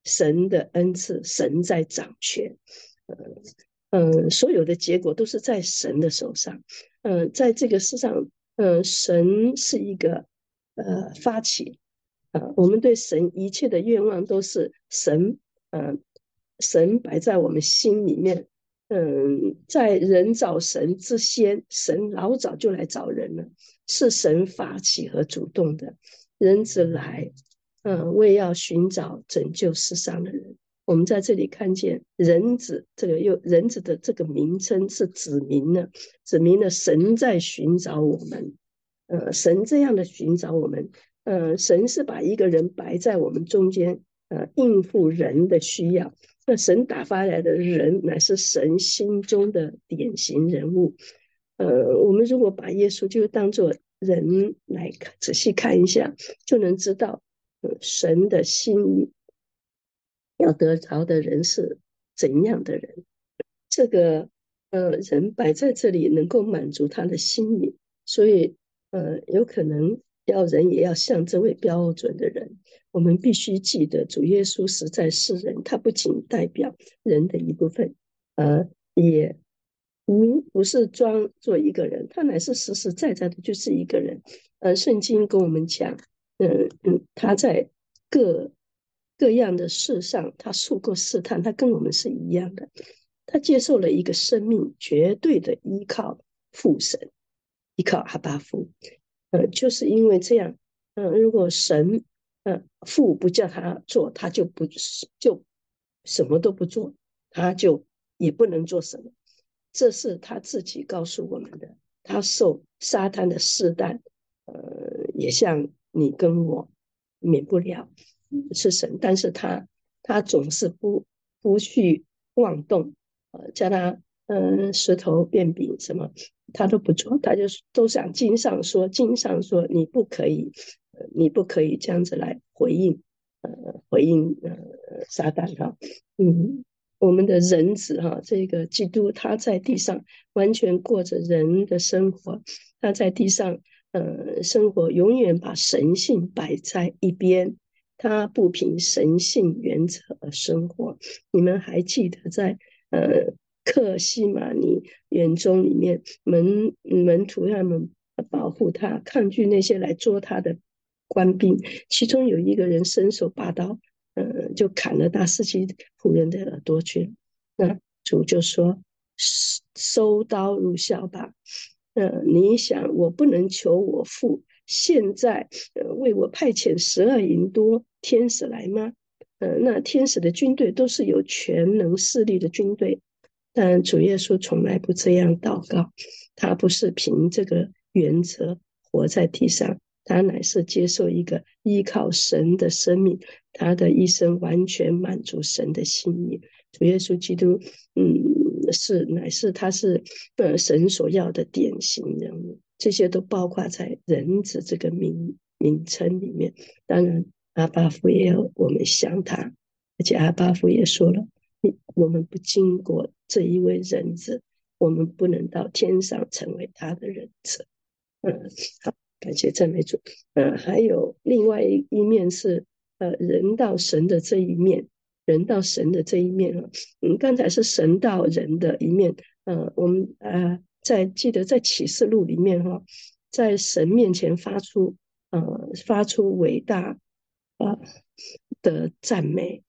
神的恩赐，神在掌权，呃嗯，所有的结果都是在神的手上。嗯，在这个世上，嗯，神是一个呃发起，呃，我们对神一切的愿望都是神，嗯，神摆在我们心里面。嗯，在人找神之先，神老早就来找人了，是神发起和主动的。人子来，嗯，为要寻找拯救世上的人。我们在这里看见人子，这个又人子的这个名称是指明了，指明了神在寻找我们。呃，神这样的寻找我们，呃，神是把一个人摆在我们中间，呃，应付人的需要。那神打发来的人，乃是神心中的典型人物。呃，我们如果把耶稣就当作人来看，仔细看一下，就能知道，呃，神的心意要得着的人是怎样的人。这个呃人摆在这里，能够满足他的心意，所以呃有可能要人也要像这位标准的人。我们必须记得，主耶稣实在是人，他不仅代表人的一部分，呃，也不不是装作一个人，他乃是实实在在的就是一个人。呃，圣经跟我们讲，嗯嗯，他在各各样的事上，他受过试探，他跟我们是一样的。他接受了一个生命，绝对的依靠父神，依靠阿爸父。呃，就是因为这样，嗯、呃，如果神，嗯、呃，父不叫他做，他就不就什么都不做，他就也不能做什么。这是他自己告诉我们的。他受撒旦的试探，呃，也像你跟我，免不了是神，但是他他总是不不去妄动。呃，叫他嗯、呃、石头变饼什么，他都不做，他就都想经上说，经上说你不可以，呃，你不可以这样子来回应，呃，回应呃撒旦哈。嗯，我们的人子哈，这个基督他在地上完全过着人的生活，他在地上呃生活，永远把神性摆在一边，他不凭神性原则而生活。你们还记得在呃克西玛尼园中里面，门门徒他们保护他，抗拒那些来捉他的官兵，其中有一个人伸手拔刀，呃，就砍了大司机仆人的耳朵去了。那主就说：“收刀入鞘吧。”呃，你想，我不能求我父现在呃为我派遣十二营多天使来吗？呃，那天使的军队都是有全能势力的军队，但主耶稣从来不这样祷告，他不是凭这个原则活在地上，他乃是接受一个依靠神的生命，他的一生完全满足神的心意。主耶稣基督，嗯，是乃是他是呃神所要的典型人物，这些都包括在人子这个名名称里面。当然，阿爸父也有我们想他，而且阿爸父也说了，我们不经过这一位人子，我们不能到天上成为他的人子。嗯，好，感谢赞美主。呃，还有另外一面是呃人到神的这一面。人到神的这一面啊，嗯，刚才是神到人的一面，呃，我们呃在记得在启示录里面哈，在神面前发出呃发出伟大呃的赞美，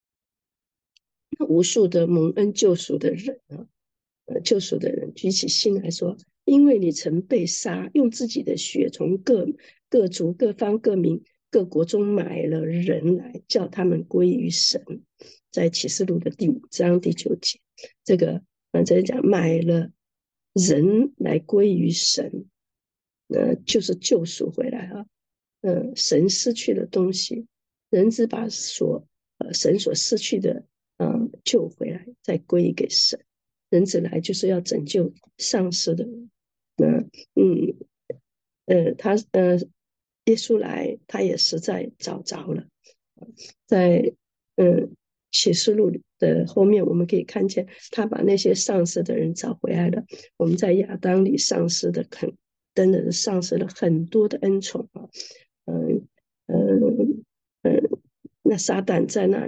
无数的蒙恩救赎的人啊，呃救赎的人举起心来说，因为你曾被杀，用自己的血从各各族各方各民各国中买了人来，叫他们归于神。在启示录的第五章第九节，这个反正讲买了人来归于神，呃，就是救赎回来啊。呃，神失去的东西，人只把所呃神所失去的，嗯、呃，救回来，再归给神。人子来就是要拯救丧失的人。那嗯呃，他呃，耶稣来，他也实在找着了，在嗯启示录的后面，我们可以看见他把那些丧失的人找回来了。我们在亚当里丧失的很，真的是丧失了很多的恩宠啊，嗯嗯嗯，那撒旦在那里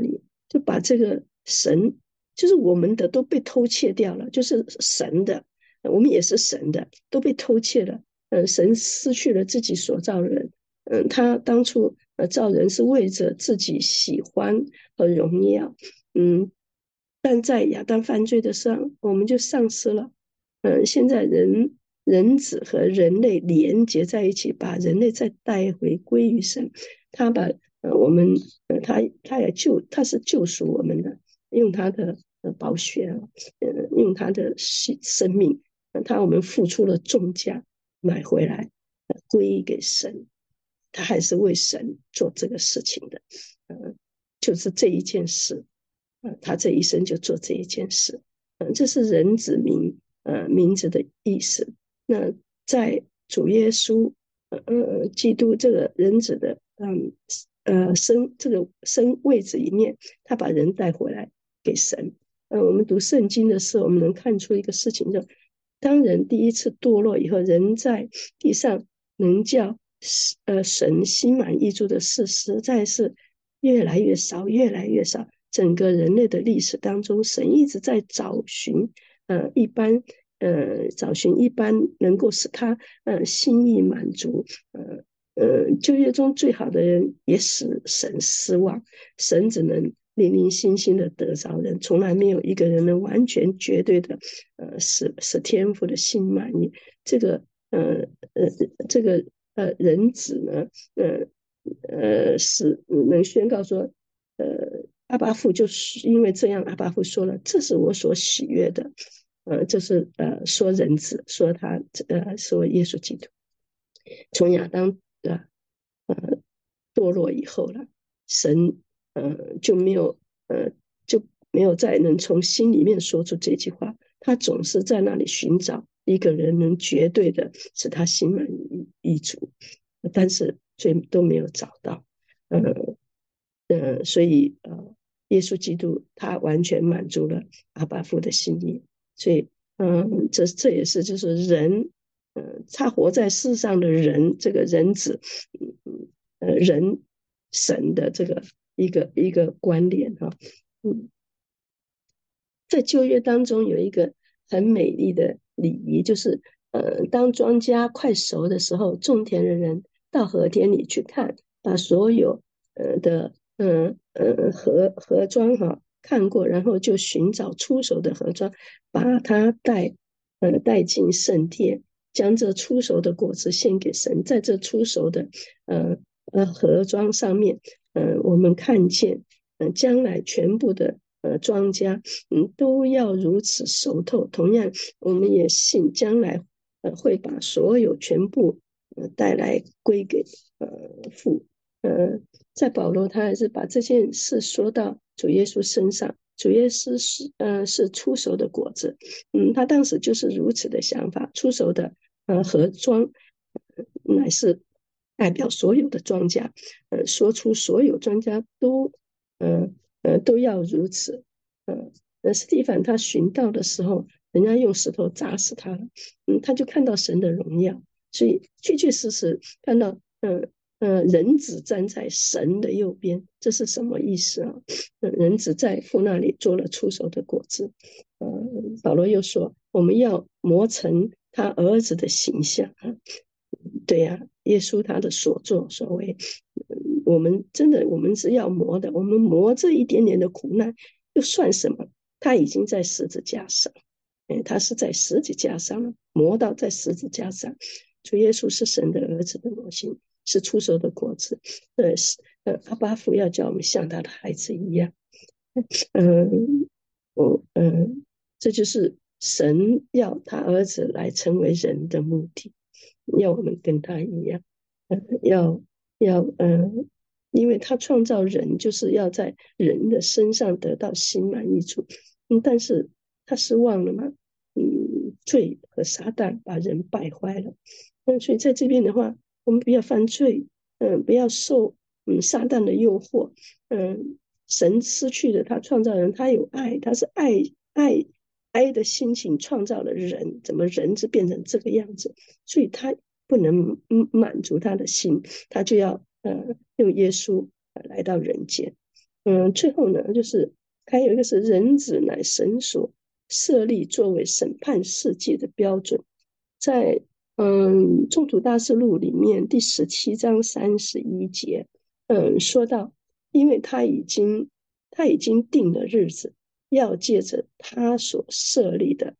就把这个神，就是我们的都被偷窃掉了，就是神的，我们也是神的，都被偷窃了。嗯，神失去了自己所造的人。嗯，他当初呃造人是为着自己喜欢和荣耀。嗯，但在亚当犯罪的上，我们就丧失了。嗯，现在人人子和人类连结在一起，把人类再带回归于神。他把呃我们呃他他也救，他是救赎我们的，用他的呃宝血，呃用他的生命，他我们付出了重价买回来，呃归给神。他还是为神做这个事情的。呃就是这一件事，呃他这一生就做这一件事。呃这是人子名呃名字的意思。那在主耶稣呃呃基督这个人子的嗯呃生这个生位置里面，他把人带回来给神。呃我们读圣经的时候，我们能看出一个事情，就当人第一次堕落以后，人在地上能叫呃神心满意足的事，实在是越来越少，越来越少。整个人类的历史当中，神一直在找寻呃一般呃找寻一般能够使他呃心意满足。呃呃旧约中最好的人也使神失望，神只能零零星星的得着人，从来没有一个人能完全绝对的呃使使天父的心满意。这个呃呃这个呃人子呢呃呃是能宣告说呃阿爸父，就是因为这样，阿爸父说了，这是我所喜悦的。呃这是呃说人子，说他呃说耶稣基督从亚当的呃堕落以后了，神呃就没有呃就没有再能从心里面说出这句话。他总是在那里寻找一个人能绝对的使他心满意足，但是最都没有找到。呃呃，所以呃，耶稣基督他完全满足了阿爸父的心意。所以嗯、呃，这这也是就是人。呃，他活在世上的人，这个人子，嗯呃，人神的这个一个一个关联哈。嗯，在旧约当中有一个很美丽的礼仪，就是呃，当庄稼快熟的时候，种田的人到河田里去看，把所有呃的嗯 呃, 呃河河庄哈看过，然后就寻找出熟的河庄，把它带呃带进圣殿，将这出熟的果子献给神。在这出熟的呃呃河庄上面，呃我们看见呃将来全部的呃庄稼嗯都要如此熟透。同样，我们也信将来呃会把所有全部呃带来归给呃父。呃，在保罗他还是把这件事说到主耶稣身上。主耶稣是呃是出熟的果子。嗯，他当时就是如此的想法。出熟的呃河庄呃乃是代表所有的庄稼，呃，说出所有庄稼都呃呃都要如此。呃，呃斯蒂凡他寻到的时候，人家用石头砸死他了。嗯，他就看到神的荣耀，所以确确实实看到嗯。呃呃，人子站在神的右边，这是什么意思啊？呃、人子在父那里做了出熟的果子。呃，保罗又说，我们要磨成他儿子的形象啊。对呀、啊，耶稣他的所作所为，我们真的我们是要磨的。我们磨这一点点的苦难又算什么？他已经在十字架上，嗯，他是在十字架上了，磨到在十字架上。主耶稣是神的儿子的模型，是出熟的果子。呃，是呃，阿爸父要叫我们像他的孩子一样。嗯，我嗯，这就是神要他儿子来成为人的目的，要我们跟他一样。呃、要要嗯，因为他创造人就是要在人的身上得到心满意足。嗯，但是他失望了嘛？嗯，罪和撒旦把人败坏了。嗯，所以在这边的话，我们不要犯罪，嗯，不要受嗯撒旦的诱惑。嗯，神失去了他创造人，他有爱，他是爱爱爱的心情创造了人，怎么人就变成这个样子？所以他不能满足他的心，他就要呃用耶稣来到人间。 嗯，最后呢，就是还有一个是人子乃神所设立作为审判世界的标准，在嗯《中途大事录》里面第十七章三十一节，嗯说到，因为他已经他已经定了日子，要借着他所设立的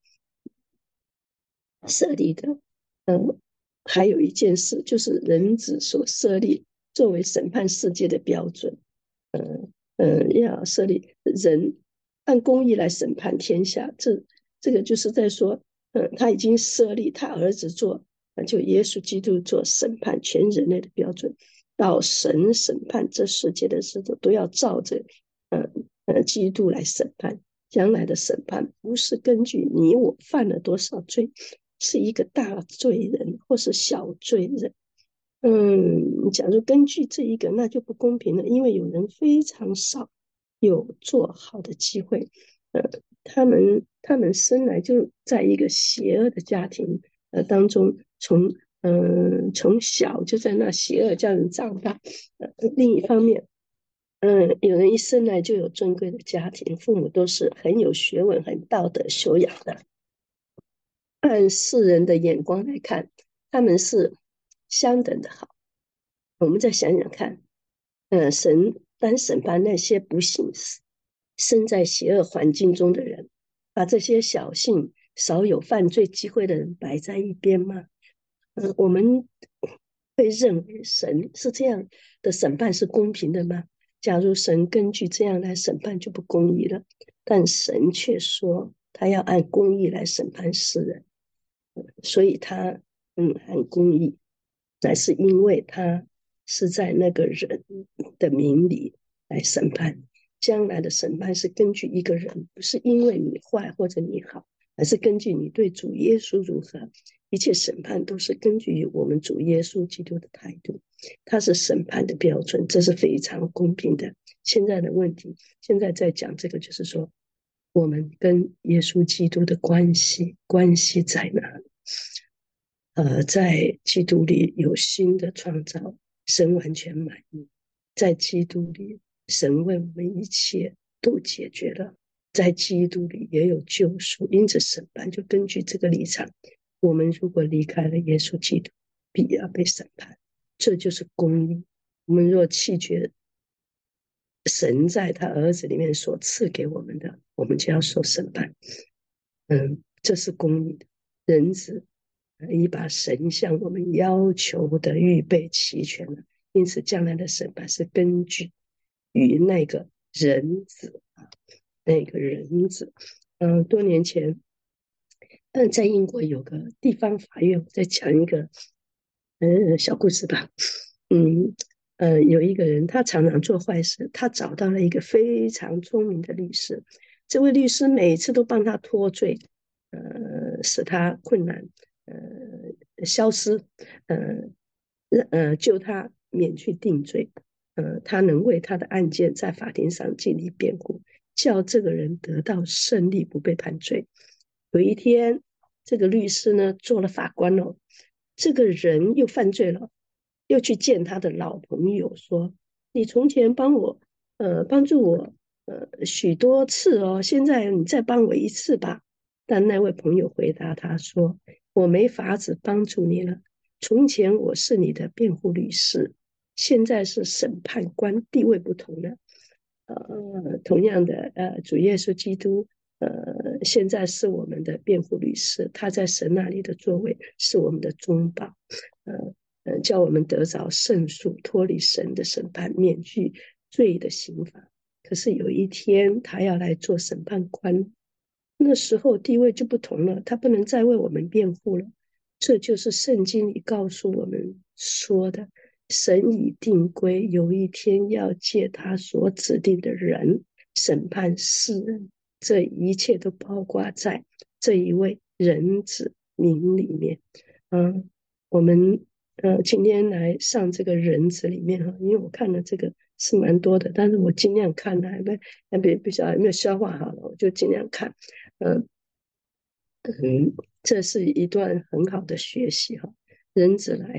设立的，嗯，还有一件事就是人子所设立作为审判世界的标准，嗯嗯，要设立人按公义来审判天下，这这个就是在说，嗯，他已经设立他儿子做，就耶稣基督做审判全人类的标准，到神审判这世界的时候，都要照着，嗯呃，基督来审判。将来的审判不是根据你我犯了多少罪，是一个大罪人或是小罪人。嗯，假如根据这一个，那就不公平了，因为有人非常少有做好的机会，呃，他们他们生来就在一个邪恶的家庭呃当中，从嗯、呃、从小就在那邪恶家人长大。呃，另一方面，嗯，有人一生来就有尊贵的家庭，父母都是很有学问、很道德修养的。按世人的眼光来看，他们是相等的好。我们再想想看，呃，神当审判那些不幸生在邪恶环境中的人，把这些小幸少有犯罪机会的人摆在一边吗？嗯，我们会认为神是这样的审判是公平的吗？假如神根据这样来审判就不公义了，但神却说他要按公义来审判世人，所以他嗯按公义，乃是因为他是在那个人的名里来审判。将来的审判是根据一个人，不是因为你坏或者你好，而是根据你对主耶稣如何。一切审判都是根据我们主耶稣基督的态度，他是审判的标准，这是非常公平的。现在的问题，现在在讲这个，就是说我们跟耶稣基督的关系，关系在哪里？呃，在基督里有新的创造，神完全满意，在基督里，神为我们一切都解决了，在基督里也有救赎，因此审判就根据这个立场。我们如果离开了耶稣基督，必要被审判，这就是公义。我们若弃绝神在他儿子里面所赐给我们的，我们就要受审判。嗯，这是公义的。人子已把神向我们要求的预备齐全了，因此将来的审判是根据与那个人子啊，那个人子。嗯，多年前，嗯，在英国有个地方法院，我再讲一个呃小故事吧。嗯，呃，有一个人他常常做坏事，他找到了一个非常聪明的律师，这位律师每次都帮他脱罪，呃，使他困难呃消失，呃呃救他免去定罪，呃，他能为他的案件在法庭上尽力辩护，叫这个人得到胜利，不被判罪。有一天，这个律师呢做了法官哦，这个人又犯罪了，又去见他的老朋友说：“你从前帮我，呃，帮助我，呃，许多次哦，现在你再帮我一次吧。”但那位朋友回答他说：“我没法子帮助你了。从前我是你的辩护律师，现在是审判官，地位不同了。呃，同样的，呃，主耶稣基督。”呃，现在是我们的辩护律师，他在神那里的座位是我们的中保，呃呃，叫我们得着胜诉，脱离神的审判，免去罪的刑罚。可是有一天，他要来做审判官，那时候地位就不同了，他不能再为我们辩护了。这就是圣经里告诉我们说的，神已定规，有一天要借他所指定的人审判世人。这一切都包括在这一位人子名里面。嗯，我们呃今天来上这个人子里面哈，因为我看了这个是蛮多的，但是我尽量看的，还没还没不晓得有没有消化好了，我就尽量看。嗯嗯，这是一段很好的学习哈，人子来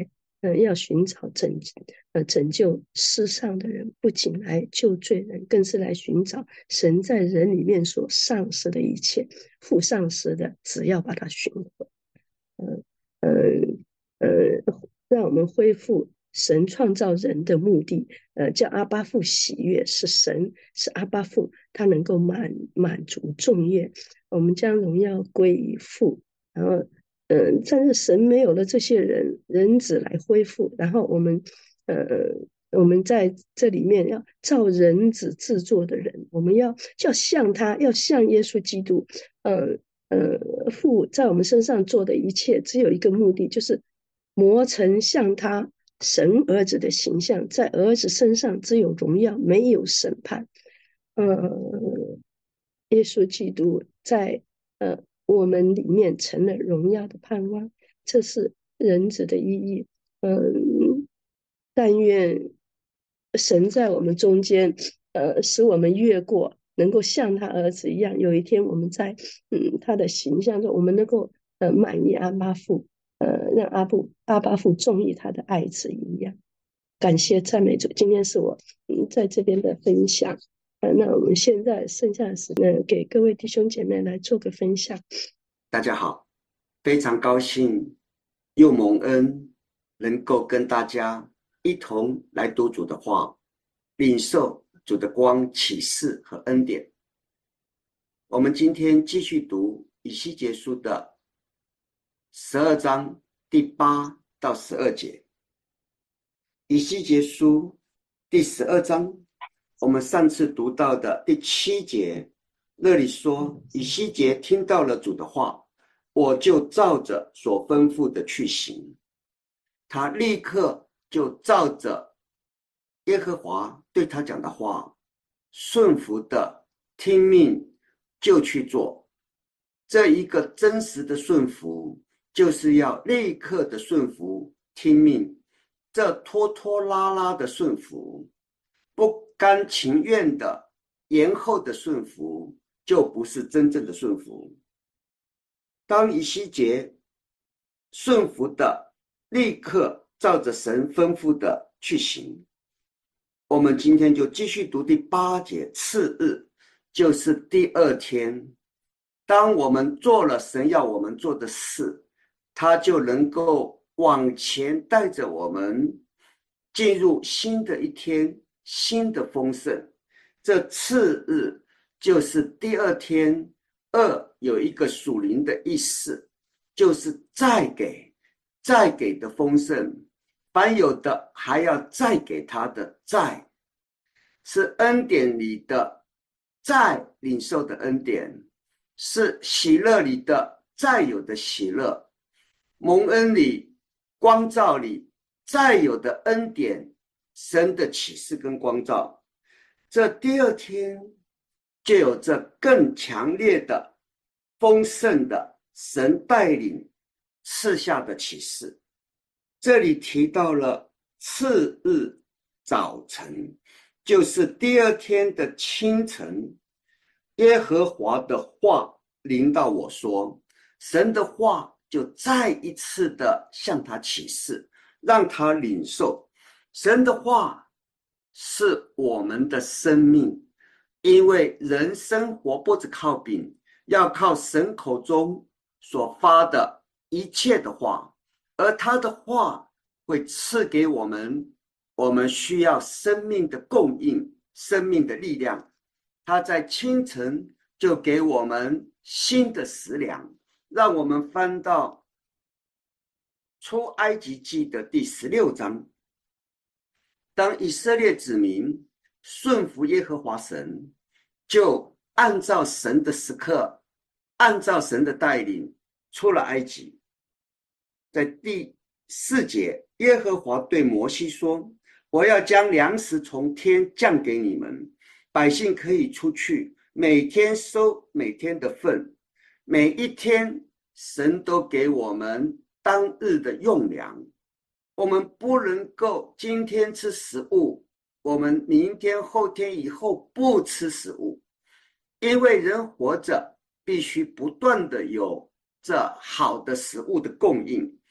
呃，要寻找拯呃拯救世上的人，不仅来救罪人，更是来寻找神在人里面所丧失的一切，父丧失的，只要把它寻回。呃呃呃，让我们恢复神创造人的目的，呃，叫阿爸父喜悦，是神，是阿爸父，他能够满满足众愿。我们将荣耀归于父，然后。嗯，但是神没有了这些人，人子来恢复，然后我们，呃，我们在这里面要照人子制作的人，我们要要像他，要像耶稣基督，呃呃，父在我们身上做的一切，只有一个目的，就是磨成像他神儿子的形象，在儿子身上只有荣耀，没有审判。呃，耶稣基督在呃。我们里面成了荣耀的盼望，这是人子的意义。嗯，但愿神在我们中间，呃，使我们越过，能够像他儿子一样。有一天，我们在嗯他的形象中，我们能够呃满意阿爸父，呃，让阿父阿爸父中意他的爱子一样。感谢赞美主，今天是我嗯在这边的分享。呃，那我们现在剩下的时间，给各位弟兄姐妹来做个分享。 大家好，非常高兴又蒙恩能够跟大家一同来读主的话，领受主的光、启示和恩典。我们今天继续读以西结书的十二章第八到十二节。以西结书第十二章，我们上次读到的第七节，那里说以西结听到了主的话，我就照着所吩咐的去行。他立刻就照着耶和华对他讲的话，顺服的听命就去做。这一个真实的顺服，就是要立刻的顺服听命。这拖拖拉拉的顺服，不甘情愿的延后的顺服，就不是真正的顺服。当以西结顺服的立刻照着神吩咐的去行。我们今天就继续读第八节，次日就是第二天，当我们做了神要我们做的事，他就能够往前带着我们进入新的一天，新的丰盛。这次日就是第二天，二有一个属灵的意思，就是再给，再给的丰盛，凡有的还要再给他的再，是恩典里的再领受的恩典，是喜乐里的再有的喜乐，蒙恩里光照里再有的恩典，神的启示跟光照。这第二天就有这更强烈的丰盛的神带领赐下的启示。这里提到了次日早晨，就是第二天的清晨，耶和华的话临到我说，神的话就再一次的向他启示，让他领受。神的话是我们的生命，因为人生活不只靠饼，要靠神口中所发的一切的话，而他的话会赐给我们我们需要生命的供应，生命的力量。他在清晨就给我们新的食粮。让我们翻到出埃及记的第十六章，当以色列子民顺服耶和华神，就按照神的时刻，按照神的带领出了埃及。在第四节，耶和华对摩西说，我要将粮食从天降给你们，百姓可以出去，每天收每天的份，每一天神都给我们当日的用粮。我们不能够今天吃食物，我们明天后天以后不吃食物，因为人活着必须不断的有这好的食物的供应。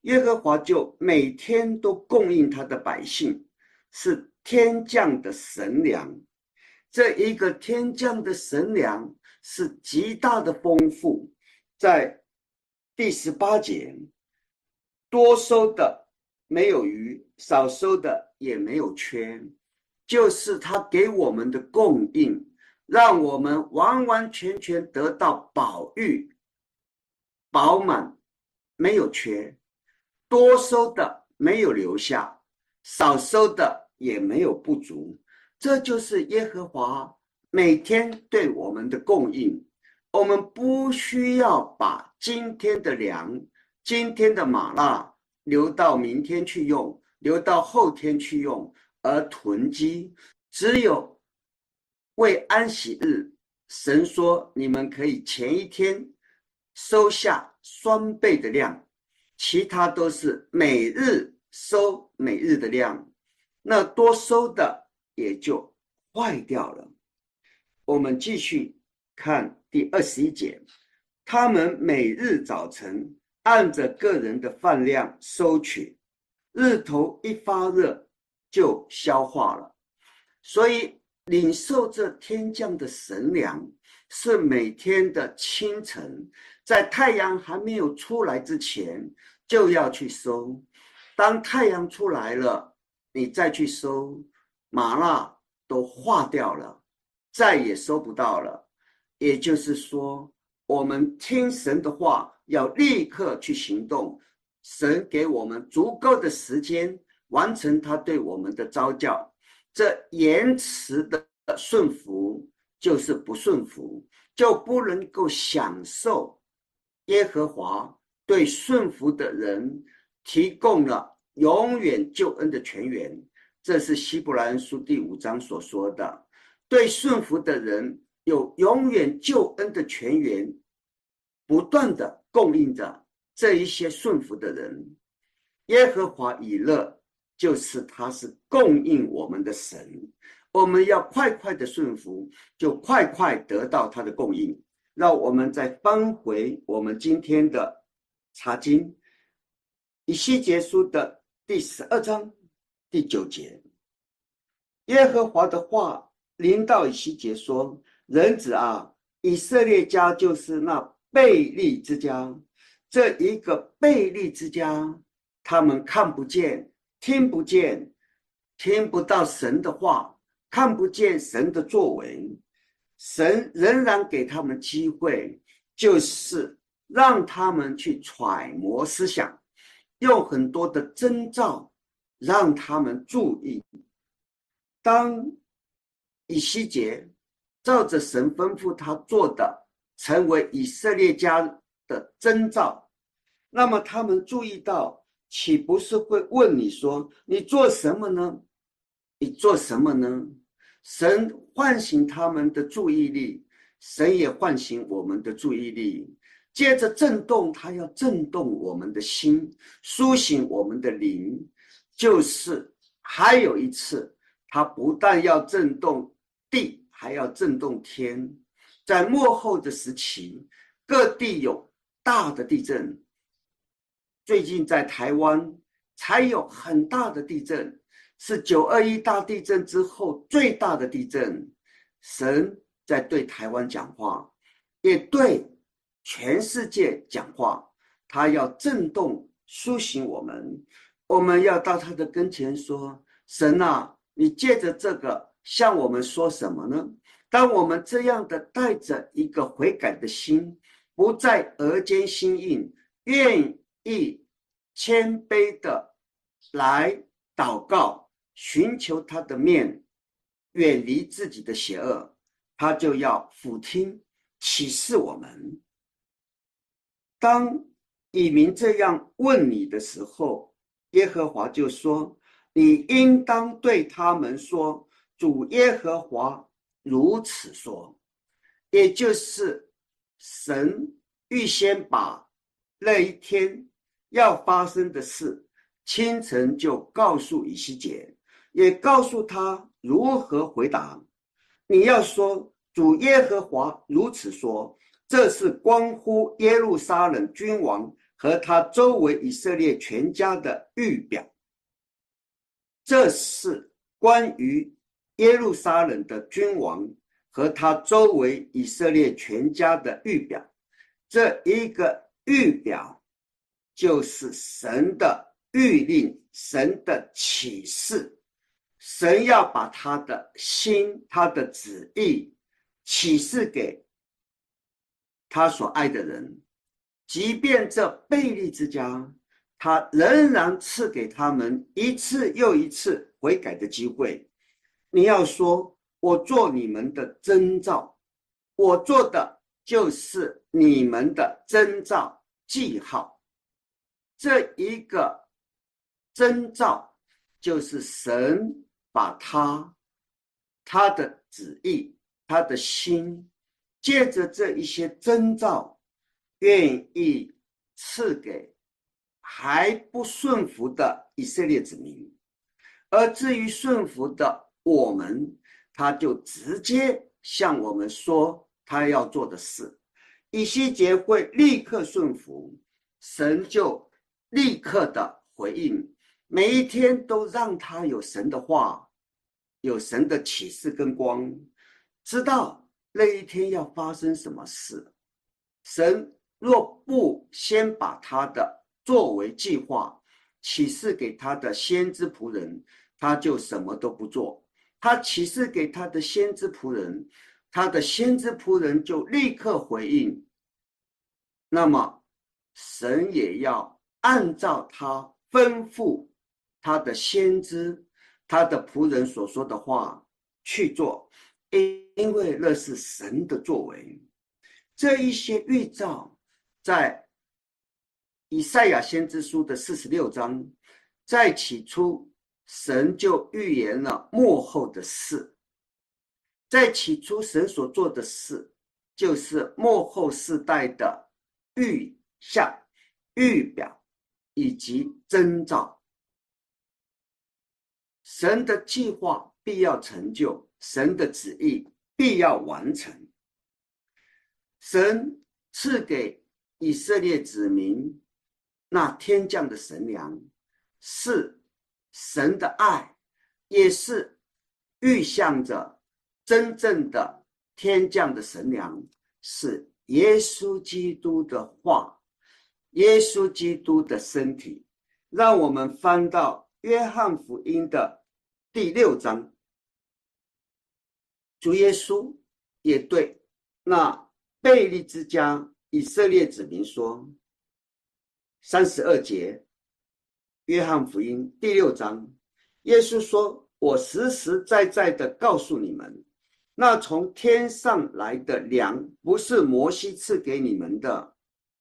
耶和华就每天都供应他的百姓，是天降的神粮。这一个天降的神粮是极大的丰富。在第十八节，多收的没有余，少收的也没有缺，就是他给我们的供应，让我们完完全全得到饱裕、饱满，没有缺。多收的没有留下，少收的也没有不足。这就是耶和华每天对我们的供应。我们不需要把今天的粮、今天的玛纳留到明天去用，留到后天去用而囤积。只有为安息日，神说你们可以前一天收下双倍的量，其他都是每日收每日的量，那多收的也就坏掉了。我们继续看第二十一节，他们每日早晨按着个人的饭量收取，日头一发热就消化了。所以领受这天降的神粮，是每天的清晨，在太阳还没有出来之前就要去收。当太阳出来了，你再去收，玛纳都化掉了，再也收不到了。也就是说，我们听神的话，要立刻去行动。神给我们足够的时间完成他对我们的召叫。这延迟的顺服就是不顺服，就不能够享受耶和华对顺服的人提供了永远救恩的泉源。这是希伯来书第五章所说的，对顺服的人有永远救恩的泉源，不断的供应着这一些顺服的人。耶和华以勒就是他是供应我们的神，我们要快快的顺服，就快快得到他的供应。让我们再翻回我们今天的查经，以西结书的第十二章第九节，耶和华的话临到以西结说：人子啊，以色列家就是那悖逆之家，这一个悖逆之家，他们看不见，听不见，听不到神的话，看不见神的作为。神仍然给他们机会，就是让他们去揣摩思想，用很多的征兆让他们注意。当以西结照着神吩咐他做的，成为以色列家的征兆，那么他们注意到，岂不是会问你说，你做什么呢？你做什么呢？神唤醒他们的注意力，神也唤醒我们的注意力。接着震动，他要震动我们的心，苏醒我们的灵。就是还有一次，他不但要震动地，还要震动天。在末后的时期，各地有大的地震。最近在台湾才有很大的地震，是九二一大地震之后最大的地震。神在对台湾讲话，也对全世界讲话，他要震动苏醒我们。我们要到他的跟前说，神啊，你借着这个向我们说什么呢？当我们这样的带着一个悔改的心，不再额间心硬，愿意谦卑的来祷告，寻求他的面，远离自己的邪恶，他就要俯听启示我们。当以民这样问你的时候，耶和华就说，你应当对他们说，主耶和华如此说。也就是神预先把那一天要发生的事清晨就告诉以西结，也告诉他如何回答。你要说，主耶和华如此说，这是关乎耶路撒冷君王和他周围以色列全家的预表。这是关于耶路撒冷的君王和他周围以色列全家的预表。这一个预表就是神的谕令，神的启示。神要把他的心，他的旨意启示给他所爱的人，即便这悖逆之家，他仍然赐给他们一次又一次悔改的机会。你要说，我做你们的征兆，我做的就是你们的征兆记号。这一个征兆就是神把他他的旨意，他的心，借着这一些征兆，愿意赐给还不顺服的以色列子民。而至于顺服的我们，他就直接向我们说他要做的事。以西结会立刻顺服，神就立刻的回应，每一天都让他有神的话，有神的启示跟光，知道那一天要发生什么事。神若不先把他的作为计划启示给他的先知仆人，他就什么都不做。他启示给他的先知仆人，他的先知仆人就立刻回应。那么神也要按照他吩咐他的先知，他的仆人所说的话去做，因为那是神的作为。这一些预兆在以赛亚先知书的四十六章，在起初神就预言了末后的事。在起初神所做的事，就是末后世代的预象、预表以及征兆。神的计划必要成就，神的旨意必要完成。神赐给以色列子民那天降的神粮，是神的爱，也是预象着真正的天降的神粮，是耶稣基督的话，耶稣基督的身体。让我们翻到约翰福音的第六章，主耶稣也对那悖逆之家以色列子民说，三十二节，约翰福音第六章，耶稣说，我实实在在的告诉你们，那从天上来的粮不是摩西赐给你们的。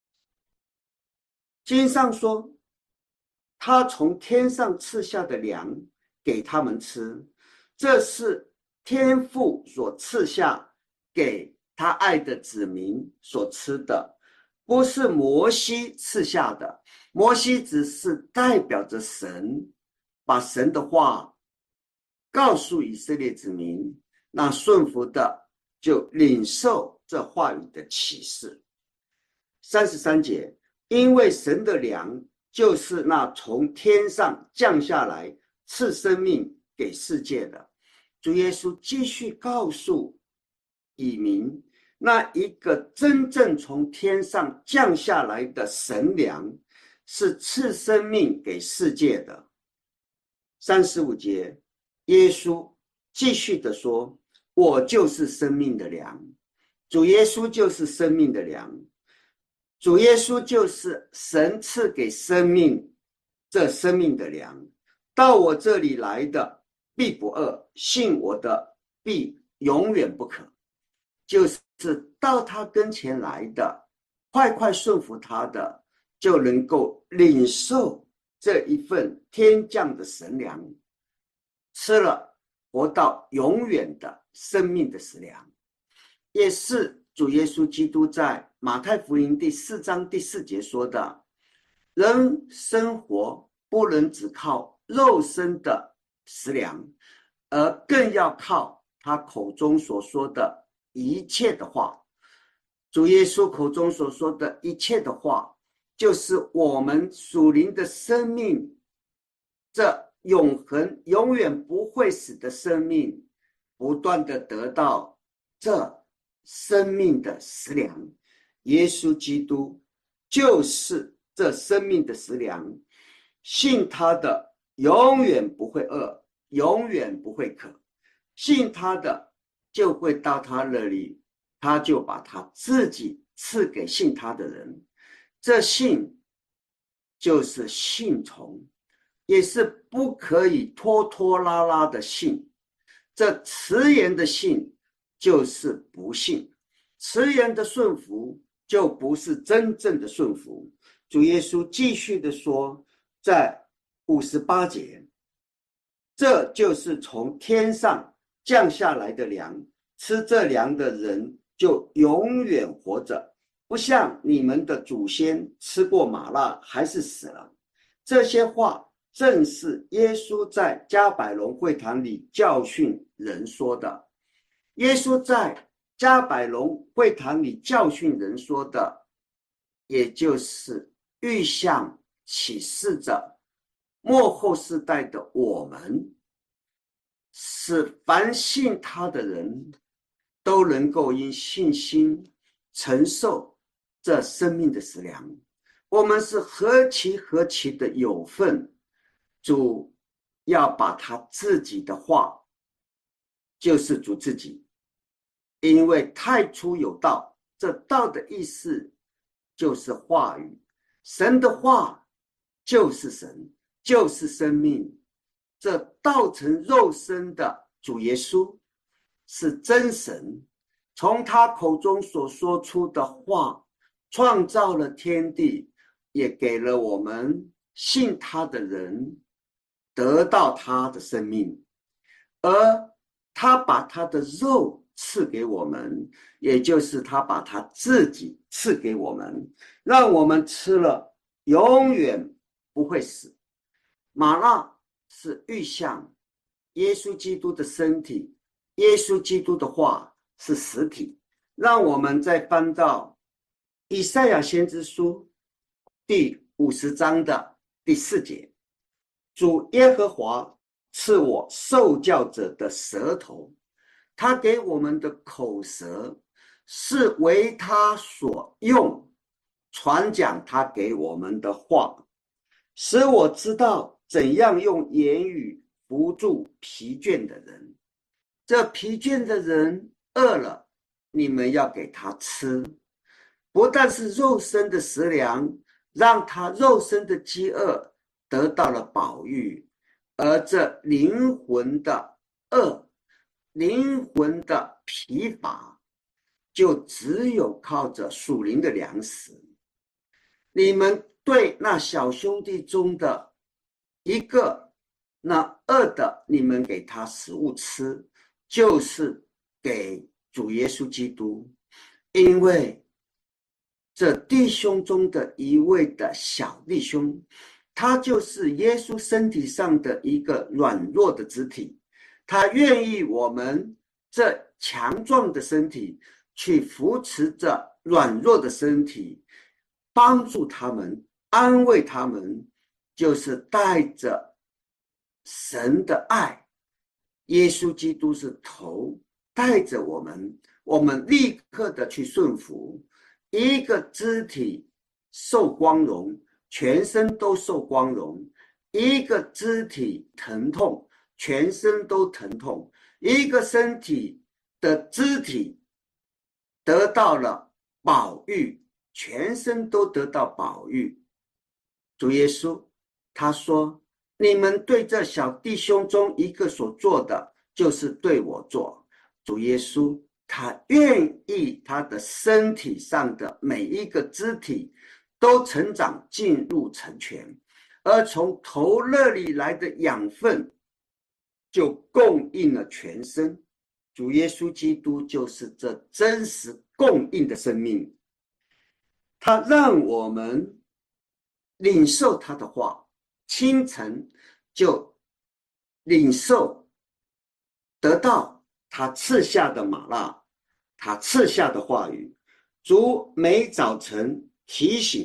经上说，他从天上赐下的粮给他们吃，这是天父所赐下给他爱的子民所吃的，不是摩西赐下的。摩西只是代表着神，把神的话告诉以色列子民，那顺服的就领受这话语的启示。三十三节，因为神的粮就是那从天上降下来赐生命给世界的。主耶稣继续告诉以民，那一个真正从天上降下来的神粮是赐生命给世界的。三十五节，耶稣继续的说，我就是生命的粮。主耶稣就是生命的粮，主耶稣就是神赐给生命这生命的粮。到我这里来的必不饿，信我的必永远不渴。就是到他跟前来的，快快顺服他的，就能够领受这一份天降的神粮，吃了活到永远的生命的食粮。也是主耶稣基督在马太福音第四章第四节说的，人生活不能只靠肉身的食粮，而更要靠他口中所说的一切的话。主耶稣口中所说的一切的话， 就是我们属灵的生命，这永恒永远不会死的生命，不断的得到这生命的食粮。耶稣基督就是这生命的食粮，信他的永远不会饿，永远不会渴，信他的就会到他那里，他就把他自己赐给信他的人。这信就是信从，也是不可以拖拖拉拉的信。这迟延的信就是不信，迟延的顺服就不是真正的顺服。主耶稣继续的说，在五十八节，这就是从天上降下来的粮，吃这粮的人就永远活着，不像你们的祖先吃过玛纳还是死了。这些话正是耶稣在迦百农会堂里教训人说的。耶稣在迦百农会堂里教训人说的，也就是预象启示着末后世代的我们，使凡信他的人都能够因信心承受这生命的食粮。我们是何其何其的有份，主要把他自己的话，就是主自己，因为太初有道，这道的意思就是话语，神的话就是神，就是生命。这道成肉身的主耶稣是真神，从他口中所说出的话创造了天地，也给了我们信他的人得到他的生命，而他把他的肉赐给我们，也就是他把他自己赐给我们，让我们吃了永远不会死。玛纳是预象耶稣基督的身体，耶稣基督的话是实体。让我们再翻到以赛亚先知书第五十章的第四节，主耶和华赐我受教者的舌头，他给我们的口舌是为他所用，传讲他给我们的话，使我知道怎样用言语扶助疲倦的人。这疲倦的人饿了，你们要给他吃，不但是肉身的食粮，让他肉身的饥饿得到了饱飫，而这灵魂的饿，灵魂的疲乏，就只有靠着属灵的粮食。你们对那小兄弟中的一个那饿的，你们给他食物吃，就是给主耶稣基督。因为这弟兄中的一位的小弟兄，他就是耶稣身体上的一个软弱的肢体，他愿意我们这强壮的身体去扶持着软弱的身体，帮助他们，安慰他们，就是带着神的爱。耶稣基督是头，带着我们，我们立刻的去顺服。一个肢体受光荣，全身都受光荣；一个肢体疼痛，全身都疼痛；一个身体的肢体得到了饱飫，全身都得到饱飫。主耶稣他说，你们对这小弟兄中一个所做的，就是对我做。主耶稣他愿意他的身体上的每一个肢体都成长进入成全，而从头那里来的养分就供应了全身。主耶稣基督就是这真实供应的生命，他让我们领受他的话，清晨就领受得到他赐下的玛纳，他赐下的话语。主每早晨提醒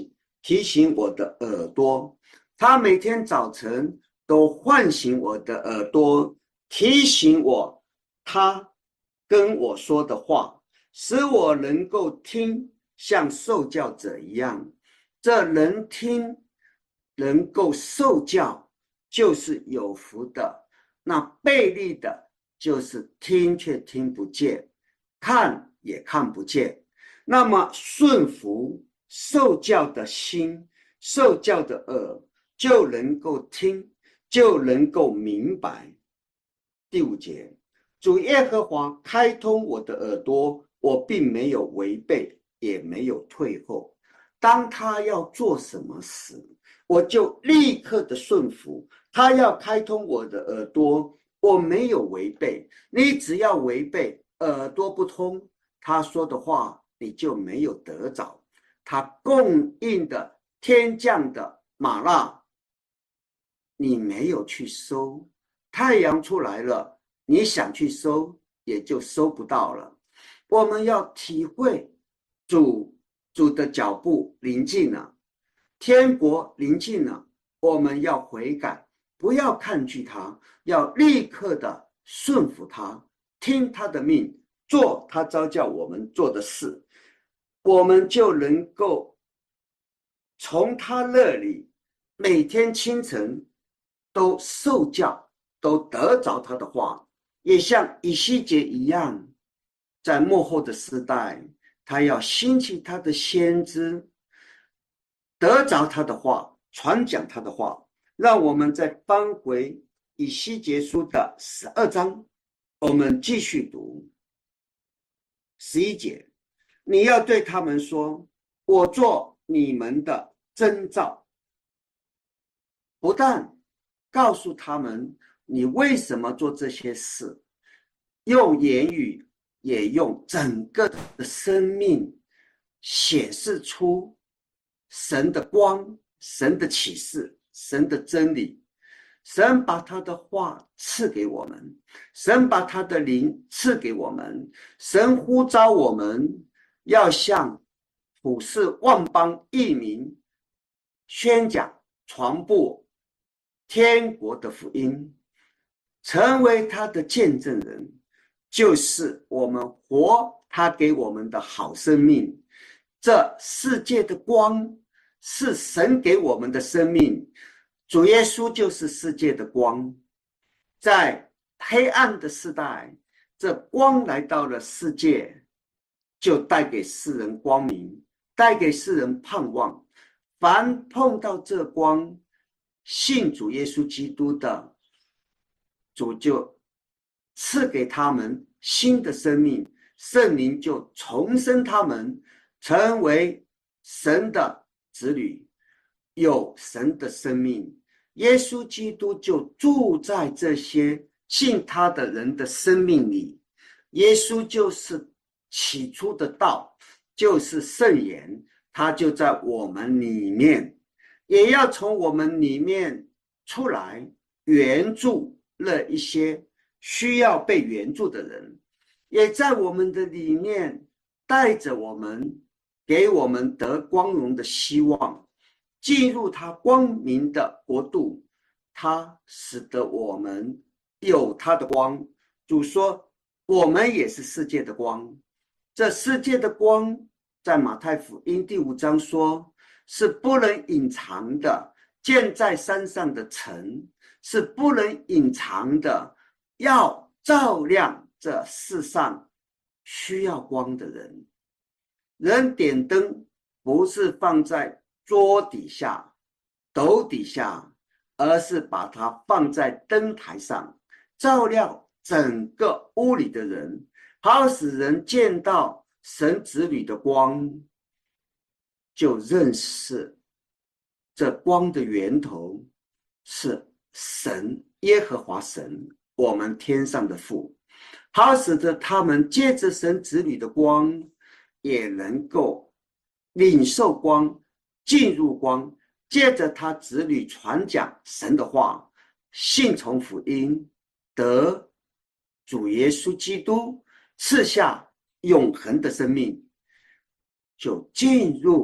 提醒我的耳朵，他每天早晨都唤醒我的耳朵，提醒我他跟我说的话，使我能够听，像受教者一样。这能听能够受教就是有福的，那悖逆的就是听却听不见，看也看不见。那么顺服受教的心，受教的耳，就能够听，就能够明白。第五节，主耶和华开通我的耳朵，我并没有违背，也没有退后。当他要做什么事，我就立刻的顺服。他要开通我的耳朵，我没有违背。你只要违背，耳朵不通，他说的话你就没有得着。他供应的天降的玛纳，你没有去收。太阳出来了，你想去收也就收不到了。我们要体会主主的脚步临近了，天国临近了，我们要悔改，不要抗拒他，要立刻的顺服他，听他的命，做他召叫我们做的事，我们就能够从他那里每天清晨都受教，都得着他的话，也像以西结一样，在末后的时代，他要兴起他的先知，得着他的话，传讲他的话。让我们再翻回以西结书的十二章，我们继续读十一节。你要对他们说，我做你们的征兆，不但告诉他们你为什么做这些事，用言语也用整个的生命显示出神的光，神的启示，神的真理。神把他的话赐给我们，神把他的灵赐给我们，神呼召我们要向普世万邦异民宣讲传播天国的福音，成为他的见证人，就是我们活他给我们的好生命。这世界的光是神给我们的生命，主耶稣就是世界的光。在黑暗的时代，这光来到了世界，就带给世人光明，带给世人盼望。凡碰到这光，信主耶稣基督的，主就赐给他们新的生命，圣灵就重生他们，成为神的子女，有神的生命。耶稣基督就住在这些信他的人的生命里。耶稣就是起初的道，就是圣言，他就在我们里面，也要从我们里面出来援助了一些需要被援助的人，也在我们的里面带着我们，给我们得光荣的希望，进入他光明的国度。他使得我们有他的光。主说我们也是世界的光。这世界的光在马太福音第五章说是不能隐藏的，建在山上的城是不能隐藏的，要照亮这世上需要光的人。人点灯不是放在桌底下斗底下，而是把它放在灯台上，照亮整个屋里的人，好使人见到神子女的光，就认识这光的源头是神，耶和华神，我们天上的父，好使得他们借着神子女的光，也能够领受光，进入光，借着他子女传讲神的话，信从福音，得主耶稣基督赐下永恒的生命，就进入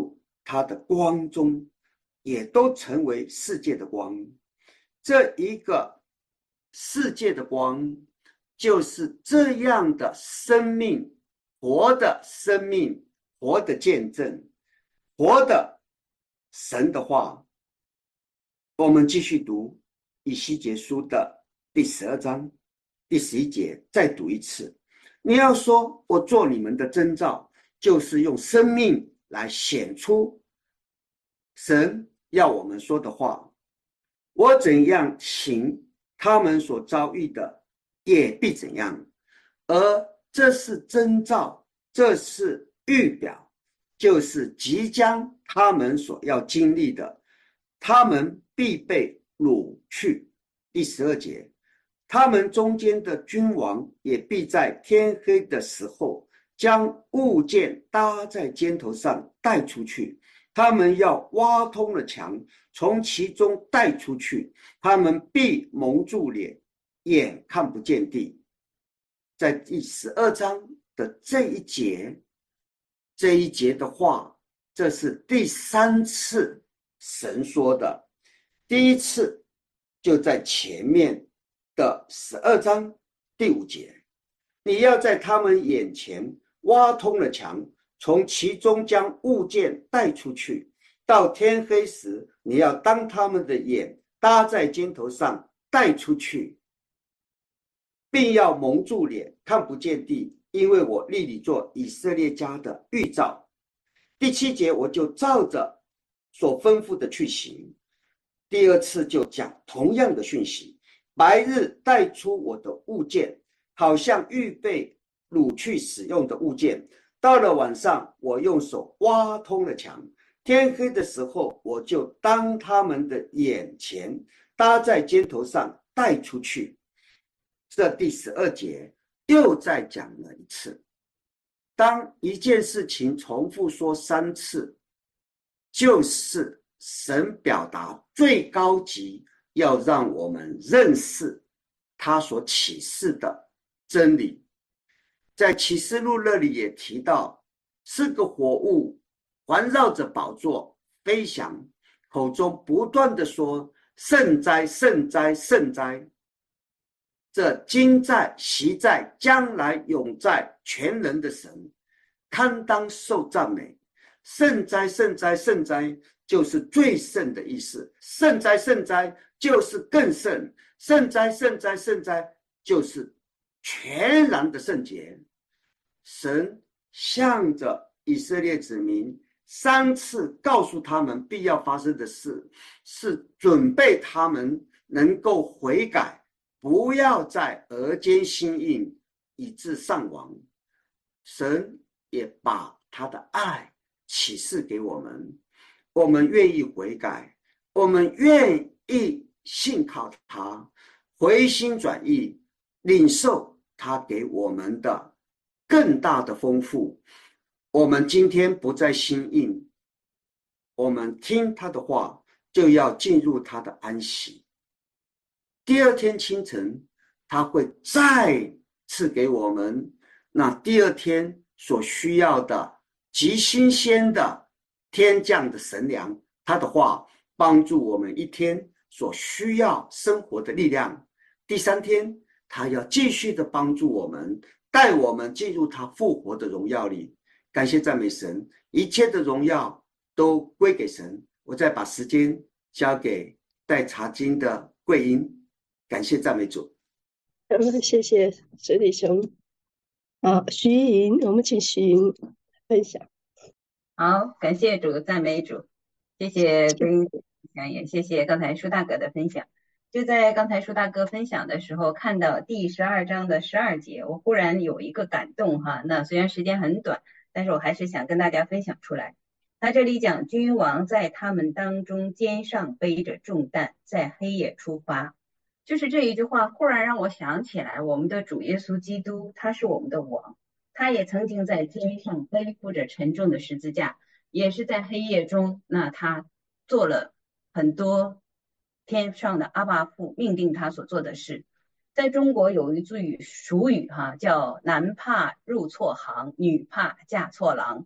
他的光中，也都成为世界的光。这一个世界的光，就是这样的生命，活的生命，活的见证，活的神的话。我们继续读以西结书的第十二章第十一节，再读一次。你要说，我做你们的征兆，就是用生命来显出神要我们说的话。我怎样行，他们所遭遇的也必怎样。而这是征兆，这是预表，就是即将他们所要经历的，他们必被掳去。第十二节，他们中间的君王也必在天黑的时候，将物件搭在肩头上带出去。他们要挖通了墙，从其中带出去。他们必蒙住脸，眼看不见地。在第十二章的这一节，这一节的话，这是第三次神说的。第一次就在前面的十二章第五节，你要在他们眼前挖通了墙，从其中将物件带出去。到天黑时，你要当他们的眼搭在肩头上带出去，并要蒙住脸，看不见地，因为我立你做以色列家的预兆。第七节，我就照着所吩咐的去行。第二次就讲同样的讯息，白日带出我的物件，好像预备掳去使用的物件。到了晚上，我用手挖通了墙，天黑的时候，我就当他们的眼前搭在肩头上带出去。这第十二节又再讲了一次。当一件事情重复说三次，就是神表达最高级，要让我们认识他所启示的真理。在启示录那里也提到，四个活物环绕着宝座飞翔，口中不断的说圣哉圣哉圣哉，这今在昔在将来永在全能的神，堪当受赞美。圣哉圣哉圣哉就是最圣的意思，圣哉圣哉就是更圣，圣哉圣哉圣哉就是全然的圣洁。神向着以色列子民三次告诉他们必要发生的事，是准备他们能够悔改，不要再额间心硬以致丧亡。神也把他的爱启示给我们，我们愿意悔改，我们愿意信靠他，回心转意，领受他给我们的更大的丰富。我们今天不再心硬，我们听他的话，就要进入他的安息。第二天清晨，他会再次给我们那第二天所需要的极新鲜的天降的神粮，他的话帮助我们一天所需要生活的力量。第三天，他要继续的帮助我们，带我们进入他复活的荣耀里。感谢赞美神，一切的荣耀都归给神。我再把时间交给带查经的桂英，感谢赞美主。 谢谢水弟兄。好，徐莹，我们请徐莹分享。 好，感谢主，赞美主，谢谢桂英分享，也谢谢刚才舒大哥的分享。就在刚才舒大哥分享的时候，看到第十二章的十二节，我忽然有一个感动哈。那虽然时间很短，但是我还是想跟大家分享出来。他这里讲君王在他们当中肩上背着重担，在黑夜出发，就是这一句话忽然让我想起来，我们的主耶稣基督他是我们的王，他也曾经在肩上背负着沉重的十字架，也是在黑夜中，那他做了很多天上的阿爸父命令他所做的事。在中国有一句俗语哈，叫男怕入错行，女怕嫁错郎。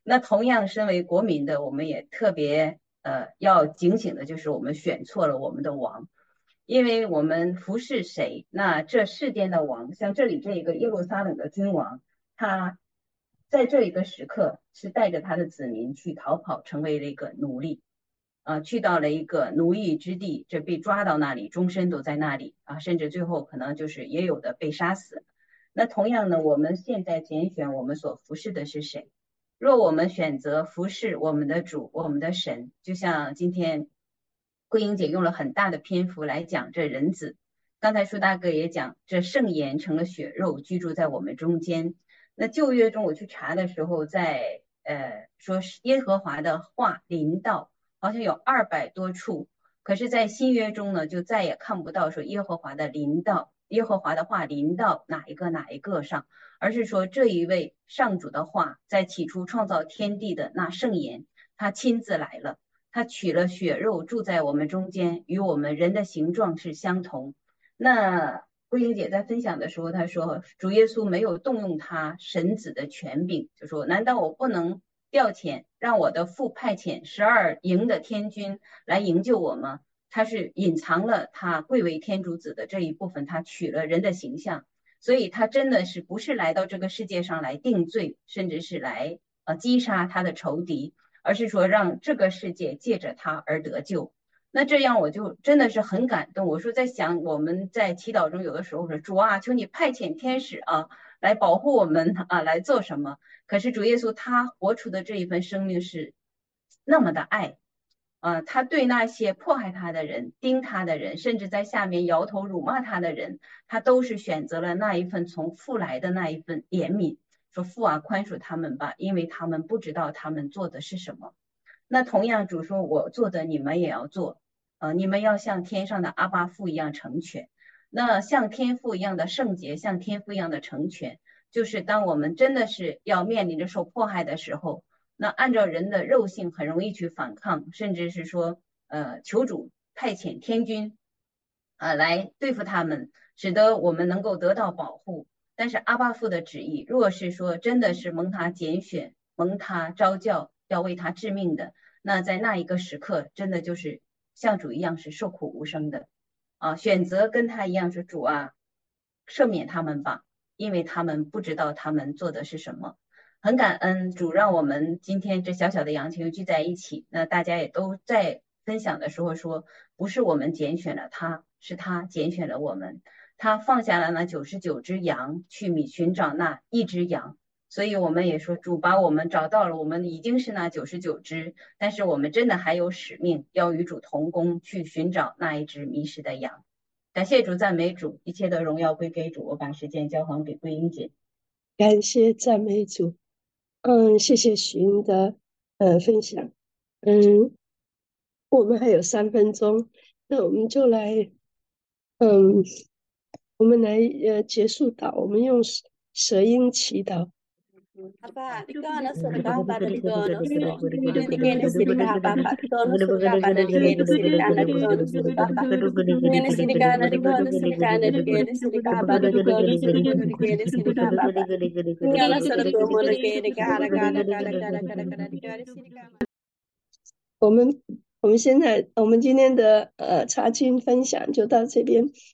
那同样，身为国民的，我们也特别呃要警醒的，就是我们选错了我们的王，因为我们服侍谁，那这世间的王，像这里这一个耶路撒冷的君王，他在这一个时刻是带着他的子民去逃跑，成为了一个奴隶。啊，去到了一个奴役之地，这被抓到那里，终身都在那里啊，甚至最后可能就是也有的被杀死。那同样呢，我们现在拣选我们所服侍的是谁？若我们选择服侍我们的主，我们的神，就像今天桂英姐用了很大的篇幅来讲这人子，刚才舒大哥也讲，这圣言成了血肉，居住在我们中间。那旧约中我去查的时候，在呃说耶和华的话临到。好像有二百多处，可是，在新约中呢，就再也看不到说耶和华的临到，耶和华的话临到哪一个哪一个上，而是说这一位上主的话，在起初创造天地的那圣言，他亲自来了，他取了血肉住在我们中间，与我们人的形状是相同。那桂英姐在分享的时候，她说主耶稣没有动用他神子的权柄，就说难道我不能调遣，让我的父派遣十二营的天军来营救我吗？他是隐藏了他贵为天主子的这一部分，他取了人的形象，所以他真的是不是来到这个世界上来定罪，甚至是来呃击杀他的仇敌，而是说让这个世界借着他而得救。那这样我就真的是很感动。我说在想我们在祈祷中有的时候说主啊，求你派遣天使啊来保护我们啊，来做什么？可是主耶稣他活出的这一份生命是那么的爱，呃，他对那些迫害他的人、盯他的人，甚至在下面摇头辱骂他的人，他都是选择了那一份从父来的那一份怜悯，说父啊，宽恕他们吧，因为他们不知道他们做的是什么。那同样主说我做的你们也要做，呃，你们要像天上的阿爸父一样成全。那像天父一样的圣洁，像天父一样的成全，就是当我们真的是要面临着受迫害的时候，那按照人的肉性很容易去反抗，甚至是说呃求主派遣天军啊、呃、来对付他们，使得我们能够得到保护。但是阿爸父的旨意，若是说真的是蒙他拣选，蒙他召教，要为他致命的，那在那一个时刻，真的就是像主一样是受苦无声的啊，选择跟他一样是主啊，赦免他们吧，因为他们不知道他们做的是什么。很感恩主让我们今天这小小的羊群聚在一起，那大家也都在分享的时候说，不是我们拣选了他，是他拣选了我们，他放下了那九十九只羊，去觅寻找那一只羊。所以我们也说主把我们找到了，我们已经是那九十九只，但是我们真的还有使命，要与主同工，去寻找那一只迷失的羊。感谢主，赞美主，一切的荣耀归给主。我把时间交还给桂英姐。 感谢赞美主。嗯，谢谢徐英的呃分享。嗯，我们还有三分钟，那我们就来，嗯，我们来呃结束祷，我们用舌舌音祈祷。 Apa, ikaw na surga pada ikaw no so. Nilike na sirika apa apa ikaw no surga pada nilike na sirika na ikaw no surga apa. Nilike na sirika na ikaw no sirika na nilike na sirika apa ikaw no surga nilike na sirika apa apa. Ikaw na surga mo nilike na kara kara kara kara kara kara ikaw na sirika. 我们我们现在我们今天的呃查经分享就到这边。